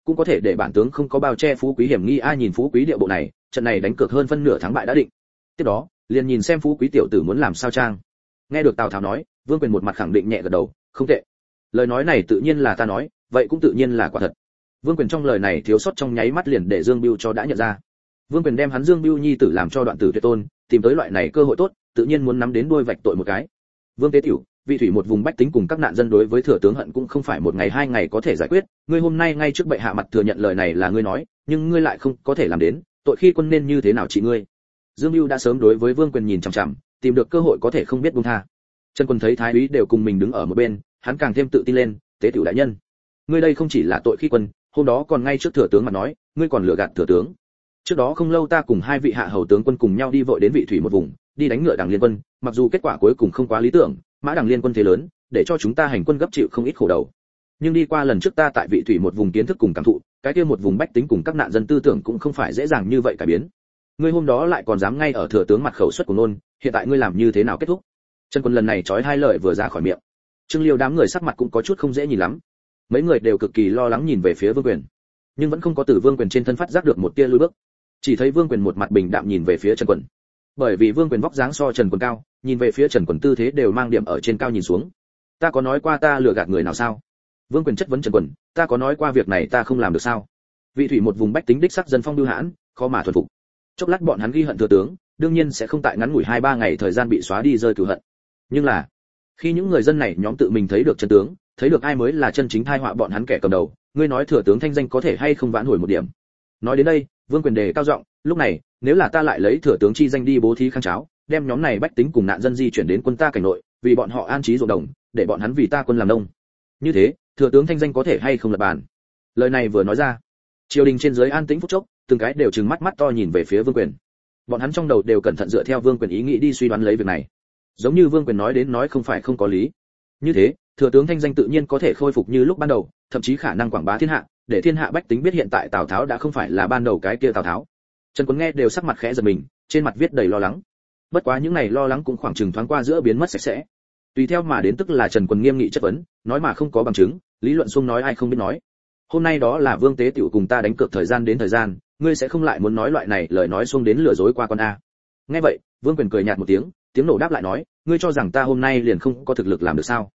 cũng có thể để bản tướng không có bao che Phú Quý hiểm nghi. Ai nhìn Phú Quý điệu bộ này, trận này đánh cược hơn phân nửa thắng bại đã định. Tiếp đó, liền nhìn xem Phú Quý tiểu tử muốn làm sao trang. Nghe được Tào Tháo nói, Vương Quyền một mặt khẳng định nhẹ gật đầu, không tệ. Lời nói này tự nhiên là ta nói, vậy cũng tự nhiên là quả thật. Vương Quyền trong lời này thiếu sót trong nháy mắt liền để Dương Bưu cho đã nhận ra. Vương Quyền đem hắn Dương Bưu nhi tử làm cho đoạn tử tuyệt tôn, tìm tới loại này cơ hội tốt, tự nhiên muốn nắm đến đuôi vạch tội một cái. Vương Tế Tiểu, vị thủy một vùng bách tính cùng các nạn dân đối với thừa tướng hận cũng không phải một ngày hai ngày có thể giải quyết, ngươi hôm nay ngay trước bệ hạ mặt thừa nhận lời này là ngươi nói, nhưng ngươi lại không có thể làm đến, tội khi quân nên như thế nào trị ngươi. Dương Bưu đã sớm đối với Vương Quyền nhìn chằm chằm, tìm được cơ hội có thể không biết buông tha. Trần Quân thấy thái úy đều cùng mình đứng ở một bên, hắn càng thêm tự tin lên, Tế Tiểu đại nhân, ngươi đây không chỉ là tội khi quân, hôm đó còn ngay trước thừa tướng mà nói, ngươi còn lừa gạt thừa tướng. Trước đó không lâu ta cùng hai vị hạ hầu tướng quân cùng nhau đi vội đến vị thủy một vùng, đi đánh ngựa Đảng Liên quân, mặc dù kết quả cuối cùng không quá lý tưởng, Mã Đảng Liên quân thế lớn, để cho chúng ta hành quân gấp chịu không ít khổ đầu. Nhưng đi qua lần trước ta tại vị thủy một vùng kiến thức cùng cảm thụ, cái kia một vùng bách tính cùng các nạn dân tư tưởng cũng không phải dễ dàng như vậy cải biến. Ngươi hôm đó lại còn dám ngay ở thừa tướng mặt khẩu suất của nôn, hiện tại ngươi làm như thế nào kết thúc? Trần Quân lần này chói hai lời vừa ra khỏi miệng. Trương Liêu đám người sắc mặt cũng có chút không dễ nhìn lắm. Mấy người đều cực kỳ lo lắng nhìn về phía Vương Quyền, nhưng vẫn không có từ Vương Quyền trên thân phát giác được một tia lùi bước. Chỉ thấy Vương Quyền một mặt bình đạm nhìn về phía Trần Quân. Bởi vì Vương Quyền vóc dáng so Trần Quân cao, nhìn về phía Trần Quân tư thế đều mang điểm ở trên cao nhìn xuống. Ta có nói qua ta lừa gạt người nào sao? Vương Quyền chất vấn Trần Quân, ta có nói qua việc này ta không làm được sao? Vị thủy một vùng bách tính đích sắc dân phong bưu hãn, khó mà thuần phục. Chốc lát bọn hắn ghi hận thừa tướng, đương nhiên sẽ không tại ngắn ngủi 2-3 ngày thời gian bị xóa đi rơi cừu hận. Nhưng là, khi những người dân này nhóm tự mình thấy được chân tướng, thấy được ai mới là chân chính tai họa bọn hắn kẻ cầm đầu, ngươi nói thừa tướng thanh danh có thể hay không vãn hồi một điểm. Nói đến đây, Vương Quyền đề cao giọng, lúc này, nếu là ta lại lấy thừa tướng chi danh đi bố thí khang cháo, đem nhóm này bách tính cùng nạn dân di chuyển đến quân ta cảnh nội, vì bọn họ an trí ruộng đồng, để bọn hắn vì ta quân làm nông. Như thế, thừa tướng thanh danh có thể hay không lật bàn. Lời này vừa nói ra, triều đình trên dưới an tĩnh phút chốc, từng cái đều trừng mắt mắt to nhìn về phía Vương Quyền. Bọn hắn trong đầu đều cẩn thận dựa theo Vương Quyền ý nghĩ đi suy đoán lấy việc này. Giống như Vương Quyền nói đến nói không phải không có lý. Như thế, thừa tướng thanh danh tự nhiên có thể khôi phục như lúc ban đầu, thậm chí khả năng quảng bá thiên hạ, để thiên hạ bách tính biết hiện tại Tào Tháo đã không phải là ban đầu cái kia Tào Tháo. Trần Quân nghe đều sắc mặt khẽ giật mình, trên mặt viết đầy lo lắng. Bất quá những này lo lắng cũng khoảng chừng thoáng qua giữa biến mất sạch sẽ. Tùy theo mà đến tức là Trần Quân nghiêm nghị chất vấn, nói mà không có bằng chứng, lý luận xung nói ai không biết nói. Hôm nay đó là Vương Tế Tiểu cùng ta đánh cược thời gian đến thời gian, ngươi sẽ không lại muốn nói loại này lời nói xung đến lừa dối qua con a. Nghe vậy, Vương Quyền cười nhạt một tiếng, tiếng nổ đáp lại nói, ngươi cho rằng ta hôm nay liền không có thực lực làm được sao?